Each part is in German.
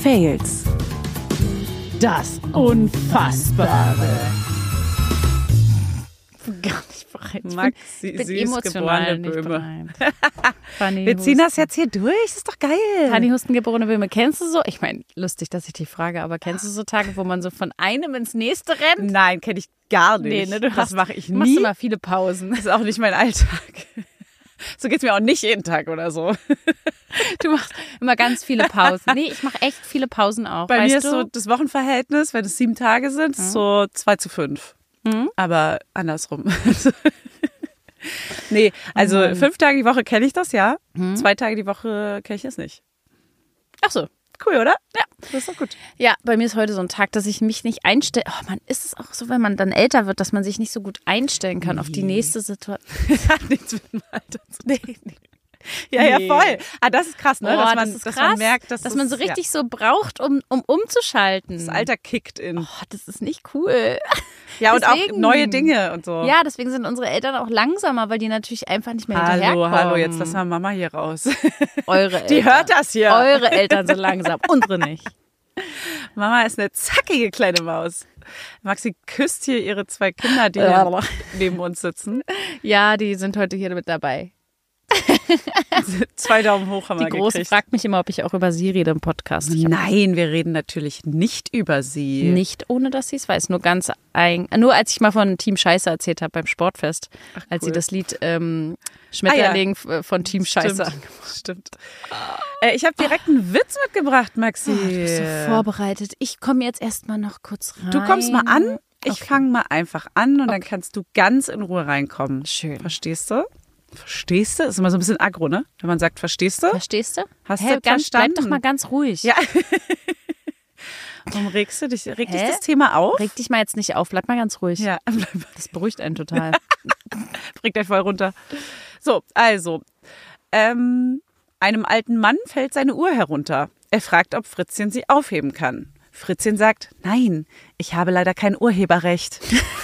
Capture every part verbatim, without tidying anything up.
Fails. Das Unfassbare. Gar nicht bereit. Ich Maxi, bin, ich bin süß emotional geborene nicht Böhme. bereit. Wir ziehen das jetzt hier durch, das ist doch geil. Fanny Husten geborene Böhme. Kennst du so? Ich meine, lustig, dass ich dich frage, aber kennst du so Tage, wo man so von einem ins nächste rennt? Nein, kenne ich gar nicht. Nee, ne, du das hast, mache ich machst nie. immer viele Pausen. Das ist auch nicht mein Alltag. So geht es mir auch nicht jeden Tag oder so. Du machst immer ganz viele Pausen. Nee, ich mache echt viele Pausen auch. Bei weißt mir ist du? so das Wochenverhältnis, wenn es sieben Tage sind, Mhm. so zwei zu fünf. Mhm. Aber andersrum. Nee, also Mann. fünf Tage die Woche kenne ich das, ja. Mhm. Zwei Tage die Woche kenne ich es nicht. Ach so. Cool, oder? Ja, das ist doch gut. Ja, bei mir ist heute so ein Tag, dass ich mich nicht einstelle. Oh man, ist es auch so, wenn man dann älter wird, dass man sich nicht so gut einstellen kann auf die Nee. nächste Situation. Das hat nichts mit dem Alter zu tun. Nee, nee. Ja, ja, Nee. voll. Ah, das ist krass, ne? Oh, dass das man, ist dass krass, man merkt, dass, dass das, man so richtig so braucht, um, um umzuschalten. Ja, das Alter kickt in. Oh, das ist nicht cool. Ja, und auch deswegen. neue Dinge und so. Ja, deswegen sind unsere Eltern auch langsamer, weil die natürlich einfach nicht mehr Hallo, hinterherkommen. hallo, jetzt lass mal Mama hier raus. Eure Eltern. Die hört das hier. Eure Eltern sind langsam, unsere nicht. Mama ist eine zackige kleine Maus. Maxi küsst hier ihre zwei Kinder, die Ja. hier neben uns sitzen. Ja, die sind heute hier mit dabei. Zwei Daumen hoch haben Die wir Große gekriegt. fragt mich immer, ob ich auch über sie rede im Podcast. Ich hab Nein, wir reden natürlich nicht über sie. nicht, ohne dass sie es weiß. Nur ganz ein, nur als ich mal von Team Scheiße erzählt habe beim Sportfest, Ach, als cool. sie das Lied ähm, Schmetterling f- von Team Scheiße. Stimmt. Stimmt. Äh, ich habe direkt einen Witz mitgebracht, Maxi. Oh, du bist so vorbereitet. Ich komme jetzt erstmal noch kurz rein. Du kommst mal an. Ich Okay. fange mal einfach an und dann kannst du ganz in Ruhe reinkommen. Schön. Verstehst du? Verstehst du? Ist immer so ein bisschen aggro, ne? Wenn man sagt, verstehst du? Verstehst du? Hast Hä, du ganz, bleib verstanden? doch mal ganz ruhig. Ja. Warum regst du dich? Regt dich Hä? das Thema auf? Reg dich mal jetzt nicht auf, bleib mal ganz ruhig. Ja, Das beruhigt einen total. bringt euch voll runter. So, also, ähm, einem alten Mann fällt seine Uhr herunter. Er fragt, ob Fritzchen sie aufheben kann. Fritzchen sagt, nein, ich habe leider kein Urheberrecht.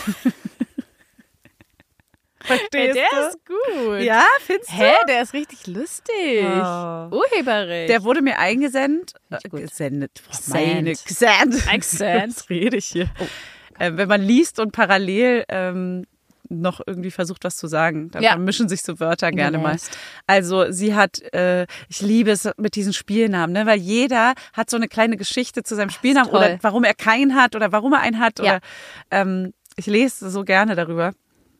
Verstehst der du? ist gut. Ja, findest du? Hä, der ist richtig lustig. Oh. Urheberrecht. Der wurde mir eingesendet. Finde ich gut. Gesendet. Oh, Gesandt. meine, gesandt. Gesandt. Was rede ich hier? Äh, wenn man liest und parallel ähm, noch irgendwie versucht, was zu sagen, dann Ja. vermischen sich so Wörter gerne mal. Geläst. Also sie hat, äh, ich liebe es mit diesen Spielnamen, ne? Weil jeder hat so eine kleine Geschichte zu seinem Spielnamen toll. oder warum er keinen hat oder warum er einen hat. Ja. Oder ähm, ich lese so gerne darüber.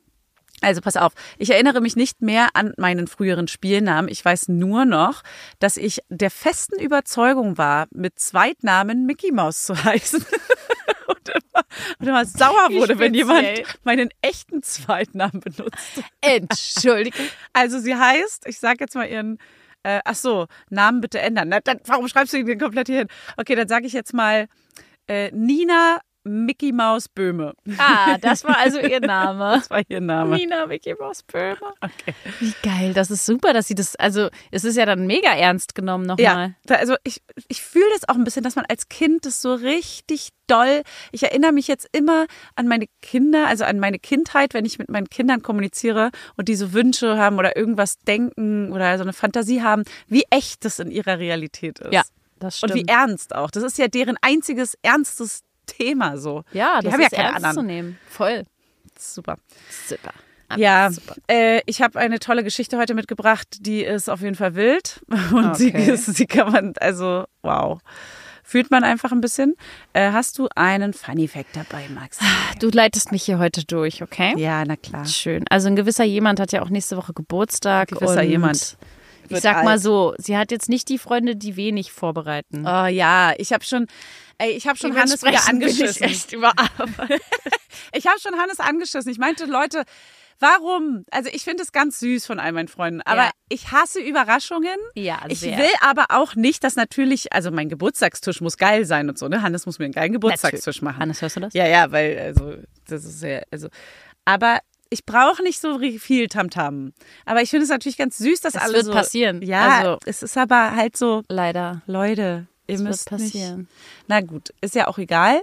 Also pass auf, ich erinnere mich nicht mehr an meinen früheren Spielnamen. Ich weiß nur noch, dass ich der festen Überzeugung war, mit Zweitnamen Mickey Maus zu heißen. und, immer, und immer sauer Wie wurde, wenn jemand speziell. meinen echten Zweitnamen benutzt. Entschuldigung. Also sie heißt, ich sage jetzt mal ihren, äh, ach so, Namen bitte ändern. Na, dann, warum schreibst du den komplett hier hin? Okay, dann sage ich jetzt mal äh, Nina Mickey Maus Böhme. Ah, das war also ihr Name. Das war ihr Name. Nina Mickey Maus Böhme. Okay. Wie geil, das ist super, dass sie das, also es ist ja dann mega ernst genommen nochmal. Ja, da, also ich, ich fühle das auch ein bisschen, dass man als Kind das so richtig doll, ich erinnere mich jetzt immer an meine Kinder, also an meine Kindheit, wenn ich mit meinen Kindern kommuniziere und die so Wünsche haben oder irgendwas denken oder so eine Fantasie haben, wie echt das in ihrer Realität ist. Ja, das stimmt. Und wie ernst auch. Das ist ja deren einziges ernstes Thema so. Ja, die das haben ist ja keine ernst zu anderen. nehmen. Voll. Das ist super. Super. Ja, Super. äh, ich habe eine tolle Geschichte heute mitgebracht, die ist auf jeden Fall wild und sie, Okay. ist, sie kann man, also wow, fühlt man einfach ein bisschen. Äh, hast du einen Funny Fact dabei, Max? Du leitest mich hier heute durch, okay? Ja, na klar. Schön. Also ein gewisser jemand hat ja auch nächste Woche Geburtstag. Ein gewisser und jemand Ich wird sag mal alt. so, sie hat jetzt nicht die Freunde, die wenig vorbereiten. Oh ja, ich habe schon, ey, ich habe schon Hannes wieder Dementsprechend bin ich angeschissen. echt überarbeitet. Ich habe schon Hannes angeschissen. Ich meinte, Leute, warum? Also ich finde es ganz süß von all meinen Freunden, aber Ja. ich hasse Überraschungen. Ja, Ich sehr. will aber auch nicht, dass natürlich, also mein Geburtstagstisch muss geil sein und so, ne? Hannes muss mir einen geilen Geburtstagstisch machen. Hannes, hörst du das? Ja, ja, weil, also, das ist ja, also, aber ich brauche nicht so viel Tamtam. Aber ich finde es natürlich ganz süß, dass Es alle wird so. passieren. Ja, Also- es ist aber halt so, Leider. Leute, ihr Es wird müsst passieren. nicht. Na gut, ist ja auch egal. Ja.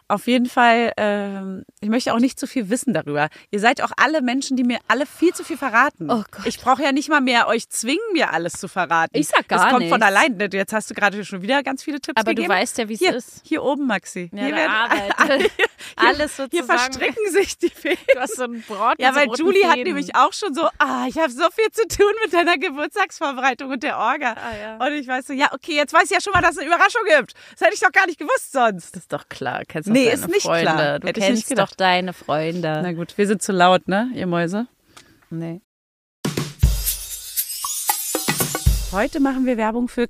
Auf jeden Fall, ähm, ich möchte auch nicht zu viel wissen darüber. Ihr seid auch alle Menschen, die mir alle viel zu viel verraten. Oh Gott. Ich brauche ja nicht mal mehr euch zwingen, mir alles zu verraten. Ich sag gar Das kommt nichts. von allein. Jetzt hast du gerade schon wieder ganz viele Tipps Aber gegeben. du weißt ja, wie es hier, ist. Hier oben, Maxi. Ja, hier da werden arbeitet. alle, hier, Alles sozusagen. Hier verstricken sich die Fäden. Du hast so einen Brot Ja, mit so weil roten Julie hat Fäden. nämlich auch schon so, ah, ich habe so viel zu tun mit deiner Geburtstagsvorbereitung und der Orga. Ah, ja. Und ich weiß so, ja, okay, jetzt weiß ich ja schon mal, dass es eine Überraschung gibt. Das hätte ich doch gar nicht gewusst sonst. Das ist doch klar. Kennst doch Nee, deine ist nicht Freunde. klar. Du Hätte ich nicht kennst gedacht. doch deine Freunde. Na gut, wir sind zu laut, ne, ihr Mäuse? Nee. Heute machen wir Werbung für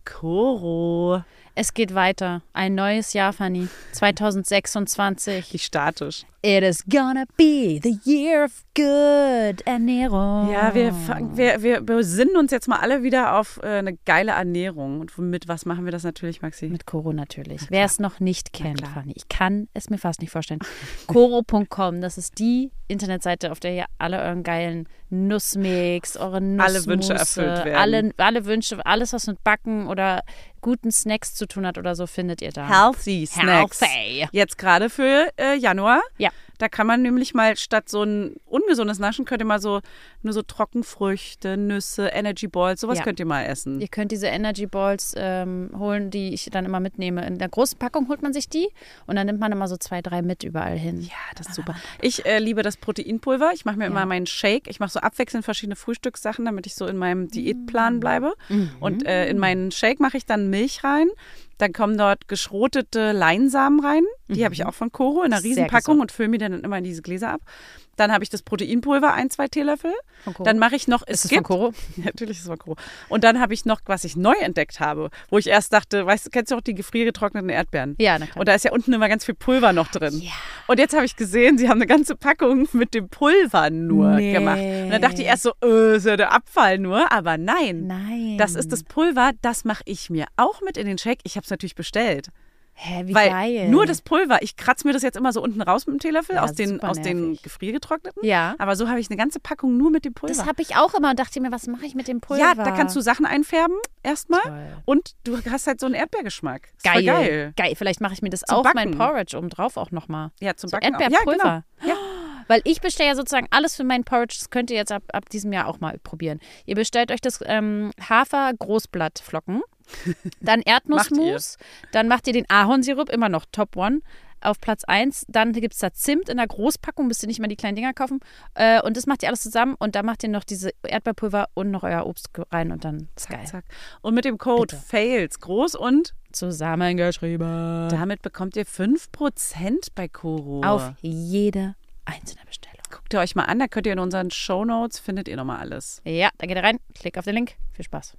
Koro. Es geht weiter. Ein neues Jahr, Fanny. zwanzig sechsundzwanzig. Wie statisch. It is gonna be the year of good Ernährung. Ja, wir, fang- wir, wir besinnen uns jetzt mal alle wieder auf äh, eine geile Ernährung. Und mit was machen wir das natürlich, Maxi? Mit Koro natürlich. Wer es noch nicht kennt, klar. Fanny, ich kann es mir fast nicht vorstellen. Koro Punkt com, das ist die Internetseite, auf der ihr alle euren geilen Nussmix, eure Nussmusse, Alle Wünsche erfüllt werden. Alle, alle Wünsche, alles, was mit Backen oder guten Snacks zu tun hat oder so, findet ihr da. Healthy Snacks. Healthy. Jetzt gerade für äh, Januar. Ja. Da kann man nämlich mal statt so ein ungesundes Naschen, könnt ihr mal so nur so Trockenfrüchte, Nüsse, Energy Balls, sowas Ja. könnt ihr mal essen. Ihr könnt diese Energy Balls ähm, holen, die ich dann immer mitnehme. In der großen Packung holt man sich die und dann nimmt man immer so zwei, drei mit überall hin. Ja, das ist super. Ich äh, liebe das Proteinpulver. Ich mache mir immer meinen Shake. Ich mache so abwechselnd verschiedene Frühstückssachen, damit ich so in meinem Diätplan bleibe. Und äh, in meinen Shake mache ich dann Milch rein. Dann kommen dort geschrotete Leinsamen rein. Die habe ich auch von Koro in einer Sehr Riesenpackung gesund. und fülle mir dann immer in diese Gläser ab. Dann habe ich das Proteinpulver, ein, zwei Teelöffel. Von Koro? Dann mache ich noch, Ist es es von gibt, Koro? Ja, natürlich ist es von Koro. Und dann habe ich noch, was ich neu entdeckt habe, wo ich erst dachte, weißt du, kennst du auch die gefriergetrockneten Erdbeeren? Ja, na klar. Und da ist ja unten immer ganz viel Pulver noch drin. Ja. Und jetzt habe ich gesehen, sie haben eine ganze Packung mit dem Pulver nur Nee. gemacht. Und dann dachte ich erst so, äh, ist ja der Abfall nur. Aber nein, Nein. das ist das Pulver, das mache ich mir auch mit in den Shake. Ich habe es natürlich bestellt. Hä, wie Weil geil. nur das Pulver, ich kratze mir das jetzt immer so unten raus mit dem Teelöffel Ja, aus, den, super aus den nervig. gefriergetrockneten. Ja. Aber so habe ich eine ganze Packung nur mit dem Pulver. Das habe ich auch immer und dachte mir, was mache ich mit dem Pulver? Ja, da kannst du Sachen einfärben erstmal Toll. und du hast halt so einen Erdbeergeschmack. Ist Geil. voll geil. Geil. Vielleicht mache ich mir das Zum auf Backen. mein Porridge obendrauf auch nochmal. Ja, zum So Backen auch. Erdbeerpulver. Ja, genau. Ja. Weil ich bestelle ja sozusagen alles für meinen Porridge. Das könnt ihr jetzt ab, ab diesem Jahr auch mal probieren. Ihr bestellt euch das ähm, Hafer-Großblattflocken, dann Erdnussmus, dann macht ihr den Ahornsirup, immer noch Top One, auf Platz eins. Dann gibt es da Zimt in der Großpackung, müsst ihr nicht mal die kleinen Dinger kaufen. Äh, und das macht ihr alles zusammen und dann macht ihr noch diese Erdbeerpulver und noch euer Obst rein und dann ist geil. Zack. Und mit dem Code Bitte. FAILS groß und Zusammengeschrieben. damit bekommt ihr fünf Prozent bei Koro. Auf jede einzelne Bestellung. Guckt ihr euch mal an, da könnt ihr in unseren Shownotes, findet ihr nochmal alles. Ja, da geht ihr rein, klickt auf den Link. Viel Spaß.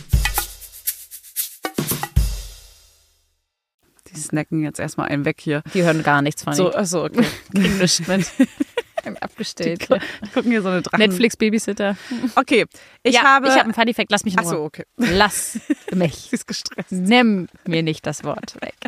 Die snacken jetzt erstmal einen weg hier. Die hören gar nichts von So, achso, okay. Kriegen nichts mit. Abgestellt. Die gucken hier so eine Drachen. Netflix-Babysitter. Okay, ich ja, habe... ich habe einen Funny Fact. Lass mich in Ruhe. Achso, okay. Lass mich. Sie ist gestresst. Nimm mir nicht das Wort weg.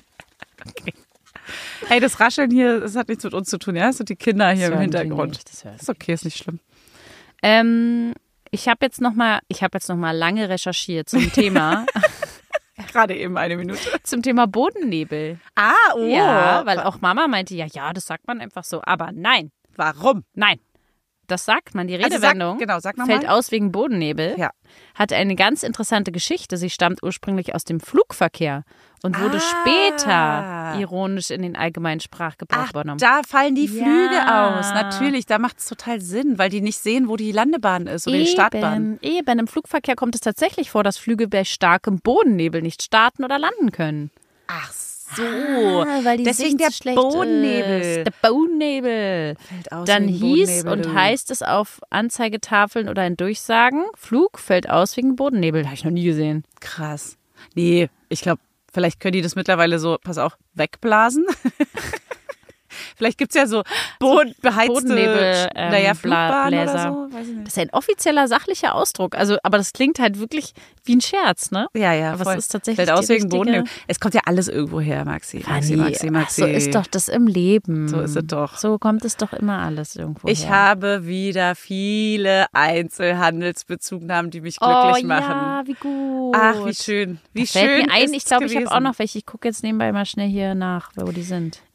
Hey, das Rascheln hier, das hat nichts mit uns zu tun, ja? Das sind die Kinder hier Das im hören die Hintergrund. nicht, das hören Ist okay, ist nicht schlimm. Ähm, ich habe jetzt noch mal, ich habe jetzt noch mal lange recherchiert zum Thema, Gerade eben eine Minute. zum Thema Bodennebel. Ah, oh. Ja, weil auch Mama meinte, ja, ja, das sagt man einfach so. Aber nein, Warum? nein. Das sagt man, die Also Redewendung sag, genau, sag fällt nochmal. aus wegen Bodennebel. Ja. Hat eine ganz interessante Geschichte. Sie stammt ursprünglich aus dem Flugverkehr und wurde Ah. später ironisch in den allgemeinen Sprachgebrauch Ach, übernommen. da fallen die Ja. Flüge aus. Natürlich, da macht es total Sinn, weil die nicht sehen, wo die Landebahn ist oder die Startbahn. Eben, eben. Im Flugverkehr kommt es tatsächlich vor, dass Flüge bei starkem Bodennebel nicht starten oder landen können. Ach so. Ah, weil die Deswegen Sicht der so schlecht Bodennebel. Ist. Der Bodennebel. Fällt aus Dann wegen hieß Bodennebel, und du. heißt es auf Anzeigetafeln oder in Durchsagen, Flug fällt aus wegen Bodennebel. Habe ich noch nie gesehen. Krass. Nee, ich glaube, vielleicht können die das mittlerweile so, pass auf, wegblasen. Vielleicht gibt es ja so bodenbeheizte Bodennebel, ähm, naja, Bla- Flugbahnen Bläser. oder so. Weiß ich nicht. Das ist ein offizieller, sachlicher Ausdruck. Also, aber das klingt halt wirklich wie ein Scherz, ne? Ja, ja, Aber voll. es ist tatsächlich Fällt aus die wegen richtige- Bodennebel. Es kommt ja alles irgendwo her, Maxi. Maxi, Fanny, Maxi, ach, Maxi. so ist doch das im Leben. So ist es doch. So kommt es doch immer alles irgendwo Ich her. habe wieder viele Einzelhandelsbezugnahmen, die mich glücklich oh, machen. ja, wie gut. Ach, wie schön. Wie Da fällt schön mir ein, ist's ich glaube, ich habe gewesen. auch noch welche. Ich gucke jetzt nebenbei mal schnell hier nach, wo die sind.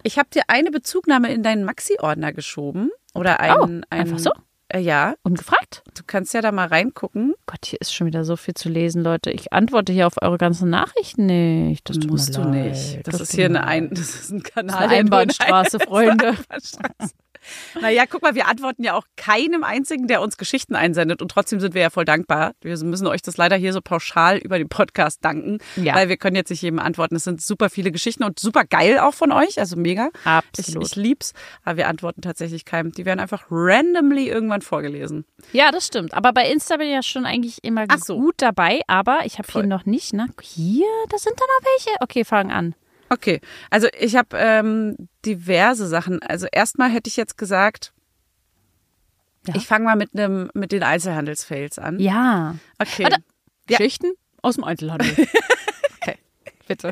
Ich habe dir eine Bezugnahme in deinen Maxi-Ordner geschoben. Oder ein, Oh, ein, einfach so? Äh, ja. Ungefragt? Du kannst ja da mal reingucken. Gott, hier ist schon wieder so viel zu lesen, Leute. Ich antworte hier auf eure ganzen Nachrichten nicht. Das tut musst mir du leid. nicht. Das, Das ist tut hier mir eine, ein, leid. das ist ein Kanal. Das ist eine der nur in Einbahnstraße, eine- Freunde. Einbahnstraße. Naja, guck mal, wir antworten ja auch keinem einzigen, der uns Geschichten einsendet. Und trotzdem sind wir ja voll dankbar. Wir müssen euch das leider hier so pauschal über den Podcast danken. Ja. Weil wir können jetzt nicht jedem antworten. Es sind super viele Geschichten und super geil auch von euch. Also mega. Absolut. Ich, ich lieb's. Aber wir antworten tatsächlich keinem. Die werden einfach randomly irgendwann vorgelesen. Ja, das stimmt. Aber bei Insta bin ich ja schon eigentlich immer Ach so. gut dabei. Aber ich habe hier Voll. noch nicht, ne? Hier, da sind da noch welche. Okay, fang an. Okay, also ich habe ähm, diverse Sachen. Also erstmal hätte ich jetzt gesagt, Ja. ich fange mal mit einem mit den Einzelhandelsfails an. Ja. Okay. Warte. Ja. Geschichten aus dem Einzelhandel. Okay, bitte.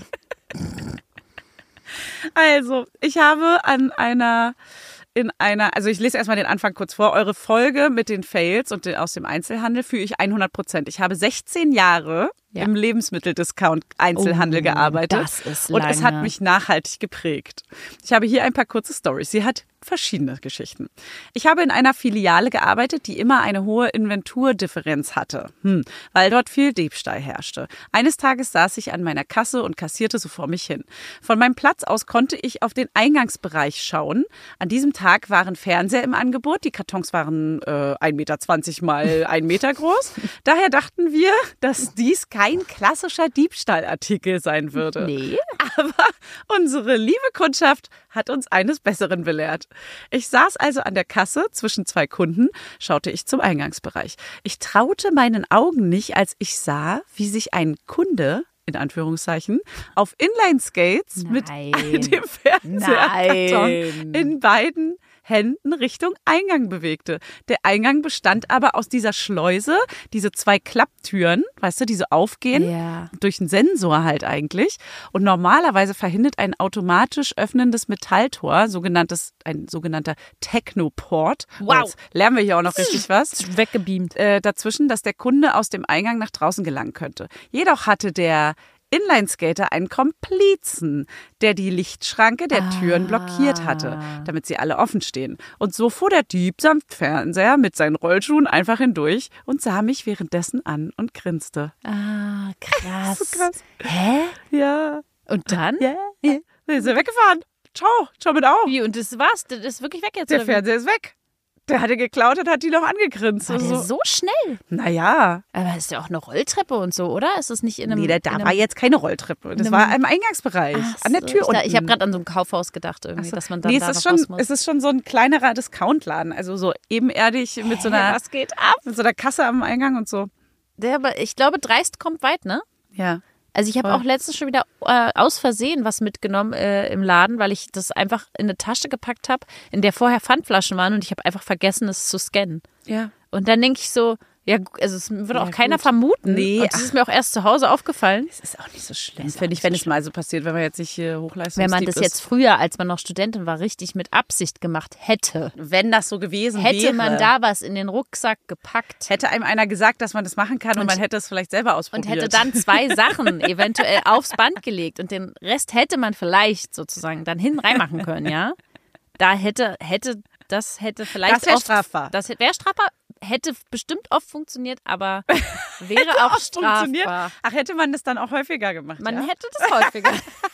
Also, ich habe an einer, in einer, also ich lese erstmal den Anfang kurz vor. Eure Folge mit den Fails und den, aus dem Einzelhandel fühle ich hundert Prozent. Ich habe sechzehn Jahre Ja. im Lebensmitteldiscount-Einzelhandel Oh, gearbeitet. das ist Und es hat lange. mich nachhaltig geprägt. Ich habe hier ein paar kurze Storys. Sie hat verschiedene Geschichten. Ich habe in einer Filiale gearbeitet, die immer eine hohe Inventurdifferenz hatte, hm, weil dort viel Diebstahl herrschte. Eines Tages saß ich an meiner Kasse und kassierte so vor mich hin. Von meinem Platz aus konnte ich auf den Eingangsbereich schauen. An diesem Tag waren Fernseher im Angebot. Die Kartons waren äh, ein Meter zwanzig mal ein Meter groß. Daher dachten wir, dass dies kein klassischer Diebstahlartikel sein würde. Nee. Aber unsere liebe Kundschaft hat uns eines Besseren belehrt. Ich saß also an der Kasse zwischen zwei Kunden, schaute ich zum Eingangsbereich. Ich traute meinen Augen nicht, als ich sah, wie sich ein Kunde, in Anführungszeichen, auf Inline-Skates mit Nein. dem Fernseherkarton Nein. in beiden Händen Richtung Eingang bewegte. Der Eingang bestand aber aus dieser Schleuse, diese zwei Klapptüren, weißt du, die so aufgehen, Ja. durch einen Sensor halt eigentlich. Und normalerweise verhindert ein automatisch öffnendes Metalltor, sogenanntes, ein sogenannter Technoport. Wow. Jetzt lernen wir hier auch noch richtig was. Ist weggebeamt. Äh, dazwischen, dass der Kunde aus dem Eingang nach draußen gelangen könnte. Jedoch hatte der Inlineskater einen Komplizen, der die Lichtschranke der Türen blockiert hatte, damit sie alle offen stehen. Und so fuhr der Dieb samt Fernseher mit seinen Rollschuhen einfach hindurch und sah mich währenddessen an und grinste. Ah, krass. So krass. Hä? Ja. Und dann? Ja. ja. Dann ist er weggefahren. Ciao. Ciao mit auch. Wie, und das war's? Das ist wirklich weg jetzt? Der oder wie? Fernseher ist weg. Der hatte geklaut und hat die noch angegrinst. War und der so. so schnell? Naja. Aber ist ja auch eine Rolltreppe und so, oder? Ist das nicht in einem... Nee, da, da in einem, war jetzt keine Rolltreppe. Das einem- war im Eingangsbereich. Ach an der so, Tür ich, unten. da- Ich habe gerade an so ein Kaufhaus gedacht irgendwie, Ach so. dass man dann nee, da es ist noch schon, raus muss. es ist schon so ein kleinerer Discountladen. Also so ebenerdig mit so einer, was geht ab? mit so einer Kasse am Eingang und so. Der, aber ich glaube, dreist kommt weit, ne? Ja. Also ich habe Voll. auch letztens schon wieder äh, aus Versehen was mitgenommen äh, im Laden, weil ich das einfach in eine Tasche gepackt habe, in der vorher Pfandflaschen waren und ich habe einfach vergessen, es zu scannen. Ja. Und dann denke ich so, ja, gu- also es würde Ja, auch keiner gut. vermuten. Nee, Und das ach. ist mir auch erst zu Hause aufgefallen. Es ist auch nicht so schlimm, Ist auch finde ich, nicht wenn so es mal so passiert, wenn man jetzt nicht äh, Hochleistungsdieb Wenn man das ist. jetzt früher, als man noch Studentin war, richtig mit Absicht gemacht hätte, Wenn das so gewesen hätte wäre. man da was in den Rucksack gepackt Hätte einem einer gesagt, dass man das machen kann und, Und- man hätte es vielleicht selber und ausprobiert. hätte dann zwei Sachen eventuell aufs Band gelegt und den Rest hätte man vielleicht sozusagen dann hin reinmachen können, ja? Da hätte, hätte, das hätte vielleicht Das wär oft- strafbar. Das wäre strafbar, hätte bestimmt oft funktioniert, aber wäre auch funktioniert. strafbar. Ach, hätte man das dann auch häufiger gemacht? Man ja? hätte das häufiger.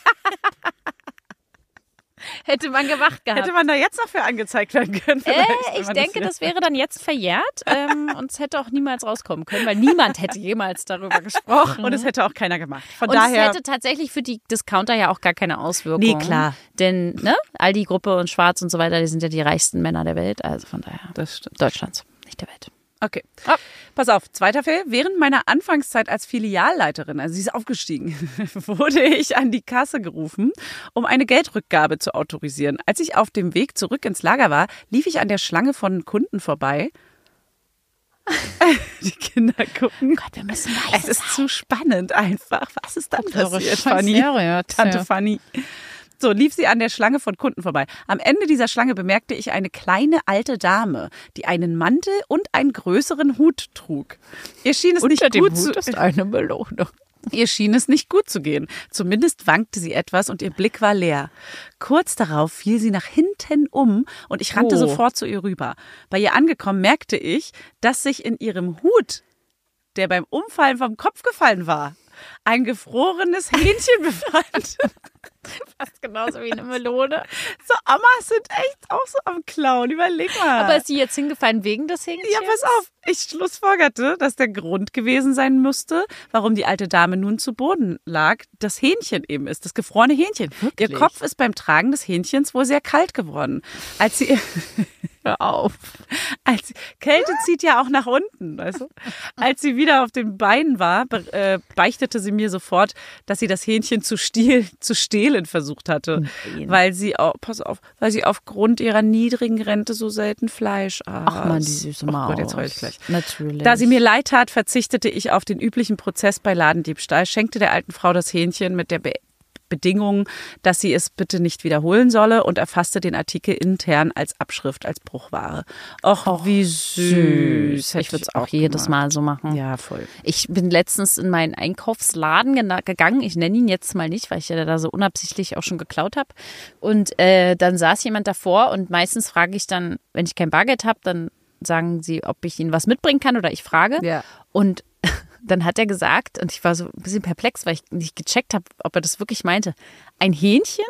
Hätte man gemacht gehabt. Hätte man da jetzt noch für angezeigt werden können? Äh, vielleicht, wenn ich man denke, hier- das wäre dann jetzt verjährt ähm, und es hätte auch niemals rauskommen können, weil niemand hätte jemals darüber gesprochen. Und es hätte auch keiner gemacht. Von Und daher. es hätte tatsächlich für die Discounter ja auch gar keine Auswirkungen. Nee, klar. Denn ne, Aldi-Gruppe und Schwarz und so weiter, die sind ja die reichsten Männer der Welt. Also von daher das stimmt. Deutschlands, nicht der Welt. Okay. Ah. Pass auf, zweiter Fall. Während meiner Anfangszeit als Filialleiterin, also sie ist aufgestiegen, wurde ich an die Kasse gerufen, um eine Geldrückgabe zu autorisieren. Als ich auf dem Weg zurück ins Lager war, lief ich an der Schlange von Kunden vorbei. Die Kinder gucken. Gott, wir müssen Es ist zu spannend einfach. Was ist dann passiert, Scheiße, Fanny? ja, Tante tja. Fanny. So, lief sie an der Schlange von Kunden vorbei. Am Ende dieser Schlange bemerkte ich eine kleine alte Dame, die einen Mantel und einen größeren Hut trug. Ihr schien es nicht gut zu... ist eine Belohnung. Ihr schien es nicht gut zu gehen. Zumindest wankte sie etwas und ihr Blick war leer. Kurz darauf fiel sie nach hinten um und ich rannte Oh. sofort zu ihr rüber. Bei ihr angekommen merkte ich, dass sich in ihrem Hut, der beim Umfallen vom Kopf gefallen war, ein gefrorenes Hähnchen befand. Fast genauso wie eine Melone. So, Amas sind echt auch so am Klauen. Überleg mal. Aber ist sie jetzt hingefallen wegen des Hähnchens? Ja, pass auf. Ich schlussfolgerte, dass der Grund gewesen sein müsste, warum die alte Dame nun zu Boden lag, das Hähnchen eben ist, das gefrorene Hähnchen. Wirklich? Ihr Kopf ist beim Tragen des Hähnchens wohl sehr kalt geworden. Als sie... Hör auf. Als, Kälte zieht ja auch nach unten, weißt du? Als sie wieder auf den Beinen war, be, äh, beichtete sie mir sofort, dass sie das Hähnchen zu, stiel, zu stehlen versucht hatte, Nein. weil sie, au- pass auf, weil sie aufgrund ihrer niedrigen Rente so selten Fleisch aß. Ach man, die süße Oh Maus. Gott, jetzt heul ich gleich. Natürlich. Da sie mir leid tat, verzichtete ich auf den üblichen Prozess bei Ladendiebstahl, schenkte der alten Frau das Hähnchen mit der Be Bedingung, dass sie es bitte nicht wiederholen solle und erfasste den Artikel intern als Abschrift, als Bruchware. Och, wie süß. Hätte Ich würde es auch jedes gemacht. Mal so machen. Ja, voll. Ich bin letztens in meinen Einkaufsladen gena- gegangen. Ich nenne ihn jetzt mal nicht, weil ich ja da so unabsichtlich auch schon geklaut habe. Und äh, dann saß jemand davor und meistens frage ich dann, wenn ich kein Bargeld habe, dann sagen sie, ob ich ihnen was mitbringen kann oder ich frage. Ja. Und dann hat er gesagt, und ich war so ein bisschen perplex, weil ich nicht gecheckt habe, ob er das wirklich meinte, ein Hähnchen?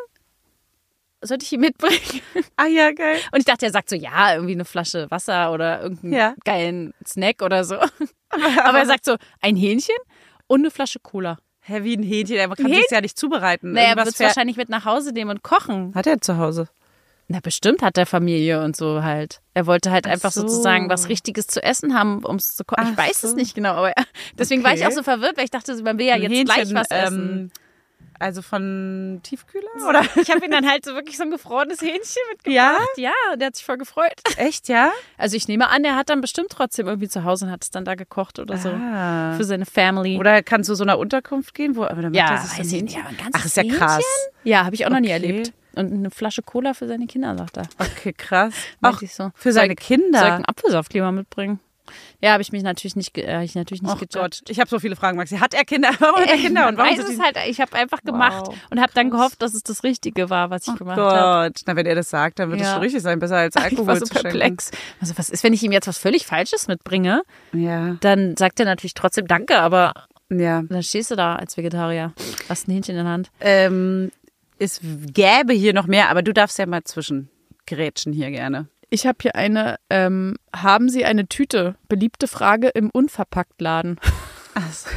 Sollte ich ihm mitbringen? Ah ja, geil. Und ich dachte, er sagt so, ja, irgendwie eine Flasche Wasser oder irgendeinen Ja. geilen Snack oder so. Aber er sagt so, ein Hähnchen und eine Flasche Cola. Hä, wie ein Hähnchen, man kann Hähnchen? es ja nicht zubereiten. Naja, er Irgendwas wird es fährt- wahrscheinlich mit nach Hause nehmen und kochen. Hat er zu Hause? Na, bestimmt hat er Familie und so halt. Er wollte halt Ach einfach so. sozusagen was Richtiges zu essen haben, um es zu kochen. Ich Ach weiß so. es nicht genau, aber er, deswegen war ich Okay. auch so verwirrt, weil ich dachte, man will ja Ein jetzt Hähnchen, gleich was essen. ähm, Also von Tiefkühler, oder? Ich habe ihm dann halt so wirklich so ein gefrorenes Hähnchen mitgebracht. Ja? Ja, der hat sich voll gefreut. Echt, ja? Also ich nehme an, der hat dann bestimmt trotzdem irgendwie zu Hause und hat es dann da gekocht oder so. Ah. Für seine Family. Oder kann zu so einer Unterkunft gehen, wo aber dann macht ja, er sich so ein weiß ich Hähnchen. nicht, aber ein ganzes Ach, ist ja Hähnchen? krass. Ja, habe ich auch noch nie Okay. erlebt. Und eine Flasche Cola für seine Kinder, sagt er. Okay, krass. Meinte Auch ich so. für seine Soll ich- Kinder. Soll ich einen Apfelsaft lieber mitbringen? Ja, habe ich mich natürlich nicht, ge- äh, ich natürlich nicht Oh gejudged. Gott, ich habe so viele Fragen, Maxi. Hat er Kinder? Warum hat er Kinder? Man Und warum weiß sind es die- halt, ich habe einfach gemacht Wow, und habe dann gehofft, dass es das Richtige war, was ich Oh gemacht habe. Gott, na wenn er das sagt, dann wird es Ja. schon richtig sein, besser als Ich Alkohol war so zu schenken. perplex. Also was ist, wenn ich ihm jetzt was völlig Falsches mitbringe? Ja, Dann sagt er natürlich trotzdem Danke, aber ja. dann stehst du da als Vegetarier, hast ein Hähnchen in der Hand. Ähm, es gäbe hier noch mehr, aber du darfst ja mal zwischengrätschen hier gerne. Ich habe hier eine, ähm, haben Sie eine Tüte? Beliebte Frage im Unverpacktladen. Also.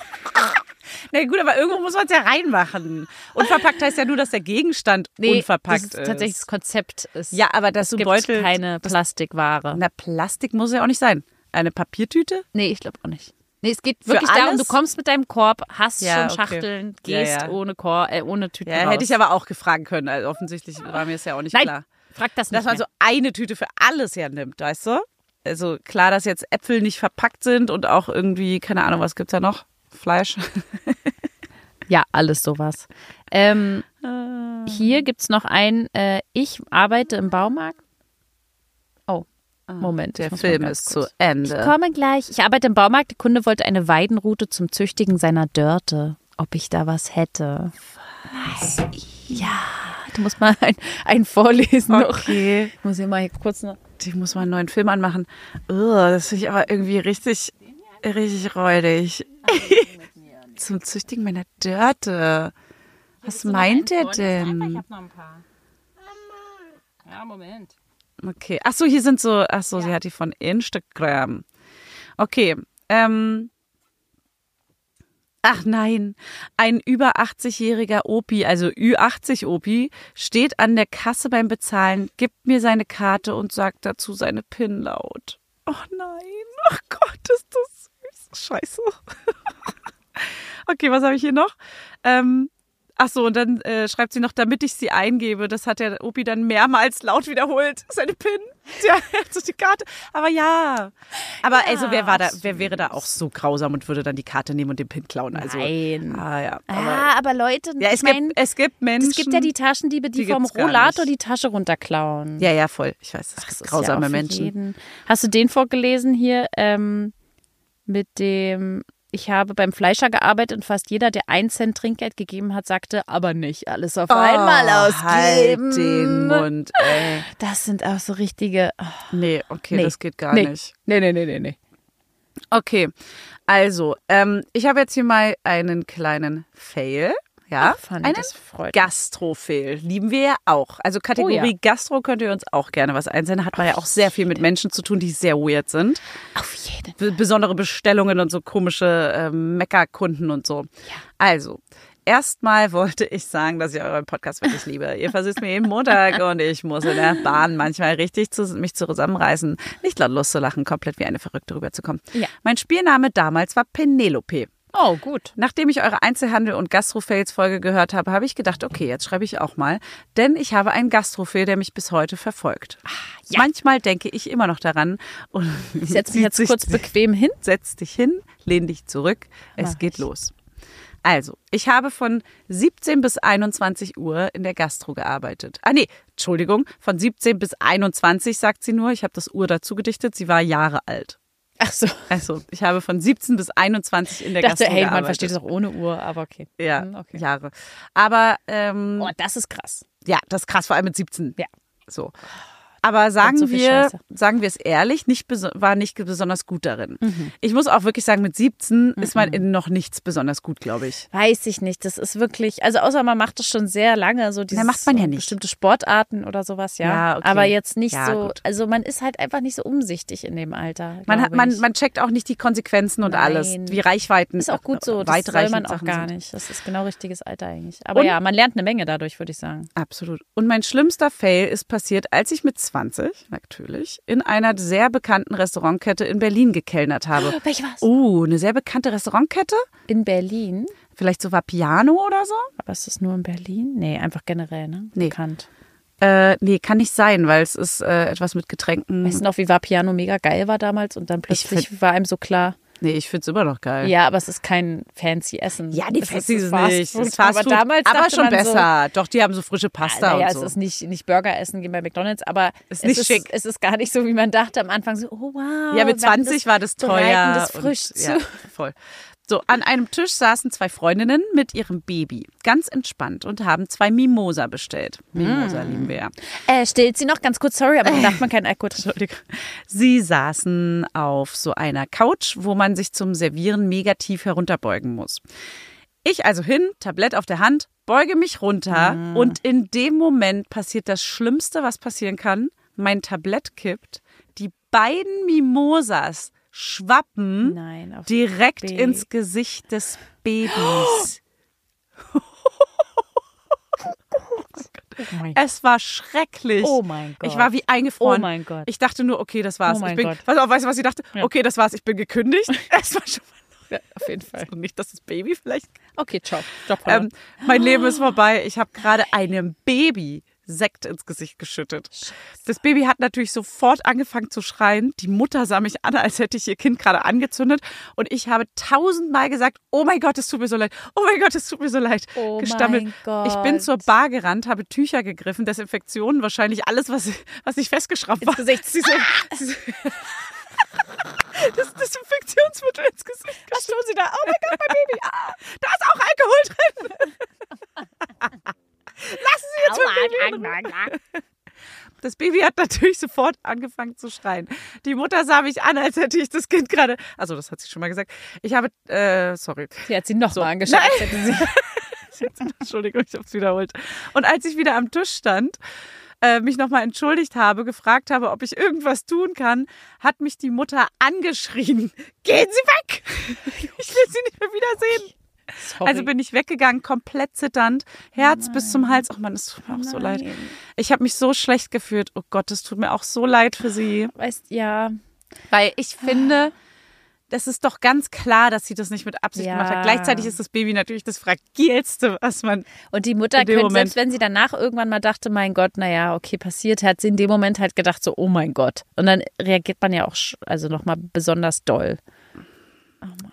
Na gut, aber irgendwo muss man es ja reinmachen. Unverpackt heißt ja nur, dass der Gegenstand unverpackt das ist ist. tatsächlich das Konzept. Ist, Ja, aber dass es du gibt Beutel... keine Plastikware. Na, Plastik muss ja auch nicht sein. Eine Papiertüte? Nee, ich glaube auch nicht. Nee, es geht Für wirklich darum, alles? du kommst mit deinem Korb, hast Ja, schon okay. Schachteln, Ja, gehst ja. ohne Korb, äh, ohne Tüten Ja, raus. hätte ich aber auch gefragt können. Also offensichtlich war mir es ja auch nicht Nein, klar. frag das nicht Dass man mehr. so eine Tüte für alles ja nimmt, weißt du? Also klar, dass jetzt Äpfel nicht verpackt sind und auch irgendwie, keine Ahnung, was gibt's da noch? Fleisch. Ja, alles sowas. Ähm, hier gibt es noch ein, äh, ich arbeite im Baumarkt. Oh, Moment. Der ich muss mal Film ganz ist kurz- zu Ende. Ich komme gleich. Ich arbeite im Baumarkt. Der Kunde wollte eine Weidenrute zum Züchtigen seiner Dörte. Ob ich da was hätte? Was? Ja, du musst mal ein, einen vorlesen noch. Okay. Ich muss hier mal hier kurz noch. Ich muss mal einen neuen Film anmachen. Ugh, das finde ich aber irgendwie richtig, richtig räudig. Zum Züchtigen meiner Dörte. Was meint er denn? noch ein paar. Ja, Moment. Okay. Ach so, hier sind so, ach so, sie hat die von Instagram. Okay. Ähm. Ach nein, ein über achtzig-jähriger Opi, also Ü achtzig Opi, steht an der Kasse beim Bezahlen, gibt mir seine Karte und sagt dazu seine PIN laut. Ach nein, ach Gott, ist das süß. Scheiße. Okay, was habe ich hier noch? Ähm, ach so, und dann äh, schreibt sie noch, damit ich sie eingebe. Das hat der Opi dann mehrmals laut wiederholt. Seine PIN. Ja, so die Karte. Aber ja. Aber Ja, also wer war da, wer wäre da auch so grausam und würde dann die Karte nehmen und den PIN klauen? Also, Nein. Ah, ja. Aber, Ja, aber Leute, ja, es ich mein, gibt, es gibt Menschen. es gibt ja die Taschendiebe, die, die vom gibt's gar Rollator nicht. die Tasche runterklauen. Ja, ja, voll. Ich weiß, es Das gibt ist grausame ja auch für Menschen. jeden. Hast du den vorgelesen hier ähm, mit dem Ich habe beim Fleischer gearbeitet und fast jeder, der einen Cent Trinkgeld gegeben hat, sagte, aber nicht alles auf einmal ausgeben. Halt den Mund, ey. Das sind auch so richtige... Oh. Nee, okay, Nee. das geht gar Nee. nicht. Nee, nee, nee, nee, nee. Okay, also, ähm, ich habe jetzt hier mal einen kleinen Fail. Ja, Ach, Fanny, einen das freut mich. Gastro-Fail. Lieben wir ja auch. Also Kategorie Oh ja. Gastro könnt ihr uns auch gerne was einsenden. Hat man ja auch sehr viel mit Menschen zu tun, die sehr weird sind. Auf jeden. B- besondere Bestellungen und so komische ähm, Meckerkunden und so. Also, erstmal wollte ich sagen, dass ich euren Podcast wirklich liebe. Ihr versüßt mir jeden Montag und ich muss in der Bahn manchmal richtig zu, mich zusammenreißen, nicht laut zu lachen, komplett wie eine Verrückte rüberzukommen. Ja. Mein Spielname damals war Penelope. Oh, gut. Nachdem ich eure Einzelhandel- und Gastro-Fails-Folge gehört habe, habe ich gedacht, okay, jetzt schreibe ich auch mal. Denn ich habe einen Gastro-Fail, der mich bis heute verfolgt. ja. Manchmal denke ich immer noch daran. Und Ich setze mich jetzt sich- kurz bequem hin. Setz dich hin, lehn dich zurück. Es Mach geht ich. los. Also, ich habe von siebzehn bis einundzwanzig Uhr in der Gastro gearbeitet. Ah nee, Entschuldigung, von siebzehn bis einundzwanzig sagt sie nur. Ich habe das Uhr dazu gedichtet. Sie war Jahre alt. Ach so. Also, ich habe von siebzehn bis einundzwanzig in der Ich dachte, Gastro hey, gearbeitet. man versteht es auch ohne Uhr, aber okay. Ja, Hm, okay. Jahre. Aber ähm, Oh, das ist krass. ja, das ist krass, vor allem mit siebzehn. Ja. So. Aber sagen so viel wir, Scheiße. sagen wir es ehrlich, nicht beso- war nicht besonders gut darin. Mhm. Ich muss auch wirklich sagen, mit siebzehn ist man in noch nichts besonders gut, glaube ich. Weiß ich nicht. Das ist wirklich, also außer man macht das schon sehr lange, so dieses, macht man ja so nicht. bestimmte Sportarten oder sowas, ja. Ja, okay. Aber jetzt nicht Ja, so, gut. also man ist halt einfach nicht so umsichtig in dem Alter. Man, hat, glaube man, ich. man checkt auch nicht die Konsequenzen und Nein. alles, wie Reichweiten. Ist auch gut so, das soll weitreichend man auch Sachen gar sind. nicht. Das ist genau richtiges Alter eigentlich. Aber Und- ja, man lernt eine Menge dadurch, würde ich sagen. Absolut. Und mein schlimmster Fail ist passiert, als ich mit zwanzig, natürlich, in einer sehr bekannten Restaurantkette in Berlin gekellnert habe. Welche was? Uh, eine sehr bekannte Restaurantkette? In Berlin? Vielleicht so Vapiano oder so? Aber ist das nur in Berlin? Nee, einfach generell, ne? Nee. Bekannt. Äh, nee, kann nicht sein, weil es ist äh, etwas mit Getränken. Weißt du noch, wie Vapiano mega geil war damals und dann plötzlich war einem so klar, Nee, ich find's immer noch geil. ja, aber es ist kein fancy Essen. Ja, die Es fancy ist ist Fast nicht. Food. Es ist Fast aber Food, damals aber dachte schon man besser. Doch, die haben so frische So, Pasta naja, und so. es ist nicht, nicht Burger essen gehen bei McDonalds, aber Ist es, nicht ist, schick. es ist gar nicht so, wie man dachte am Anfang. So, oh wow. Ja, mit wir hatten zwanzig war das bereiten teuer. das frisch und, zu. ja, voll. So, an einem Tisch saßen zwei Freundinnen mit ihrem Baby. Ganz entspannt und haben zwei Mimosa bestellt. Mimosa Mm. lieben wir ja. Äh, stillt sie noch ganz kurz, sorry, aber dann darf man keinen Alkohol trinken. Entschuldigung. Sie saßen auf so einer Couch, wo man sich zum Servieren mega tief herunterbeugen muss. Ich also hin, Tablett auf der Hand, beuge mich runter und in dem Moment passiert das Schlimmste, was passieren kann. Mein Tablett kippt, die beiden Mimosas schwappen Nein, auf direkt Baby. ins Gesicht des Babys. Oh mein, Es war schrecklich. oh mein Gott. Ich war wie eingefroren. Oh mein Gott. Ich dachte nur, okay, das war's. Oh mein ich bin, Gott. Pass auf, weißt du, was ich dachte? Ja. Okay, das war's. Ich bin gekündigt. Es war schon Ja, auf jeden Fall. mal und nicht, dass das Baby vielleicht. Okay, ciao. Job Ähm, mein Leben ist vorbei. Ich habe gerade einem Baby Sekt ins Gesicht geschüttet. Das Baby hat natürlich sofort angefangen zu schreien. Die Mutter sah mich an, als hätte ich ihr Kind gerade angezündet. Und ich habe tausendmal gesagt, oh mein Gott, es tut mir so leid. Oh mein Gott, es tut mir so leid. Oh Gestammelt. mein Gott. Ich bin zur Bar gerannt, habe Tücher gegriffen, Desinfektionen, wahrscheinlich alles, was, was nicht festgeschraubt war. Gesicht. Sie so, sie so, das Desinfektionsmittel ins Gesicht. Was tun Sie da? Oh mein Gott, mein Baby. Ah, da ist auch Alkohol drin. Lassen Sie jetzt mein Baby in Ruhe. Das Baby hat natürlich sofort angefangen zu schreien. Die Mutter sah mich an, als hätte ich das Kind gerade. Also, das hat sie schon mal gesagt. Ich habe. Äh, sorry. Sie hat sie noch mal angeschaut. als hätte sie- Entschuldigung, ich habe es wiederholt. Und als ich wieder am Tisch stand, äh, mich nochmal entschuldigt habe, gefragt habe, ob ich irgendwas tun kann, hat mich die Mutter angeschrien. Gehen Sie weg! Ich will Sie nicht mehr wiedersehen. Sorry. Also bin ich weggegangen, komplett zitternd, Herz bis zum Hals. Oh Mann, es tut mir auch so leid. Nein. Ich habe mich so schlecht gefühlt. Oh Gott, es tut mir auch so leid für sie. Weißt, ja. Weil ich finde, das ist doch ganz klar, dass sie das nicht mit Absicht Ja. gemacht hat. Gleichzeitig ist das Baby natürlich das Fragilste, was man... Und die Mutter In dem könnte, Moment. selbst wenn sie danach irgendwann mal dachte, mein Gott, naja, okay, passiert, hat sie in dem Moment halt gedacht, so, oh mein Gott. Und dann reagiert man ja auch, sch- also nochmal besonders doll.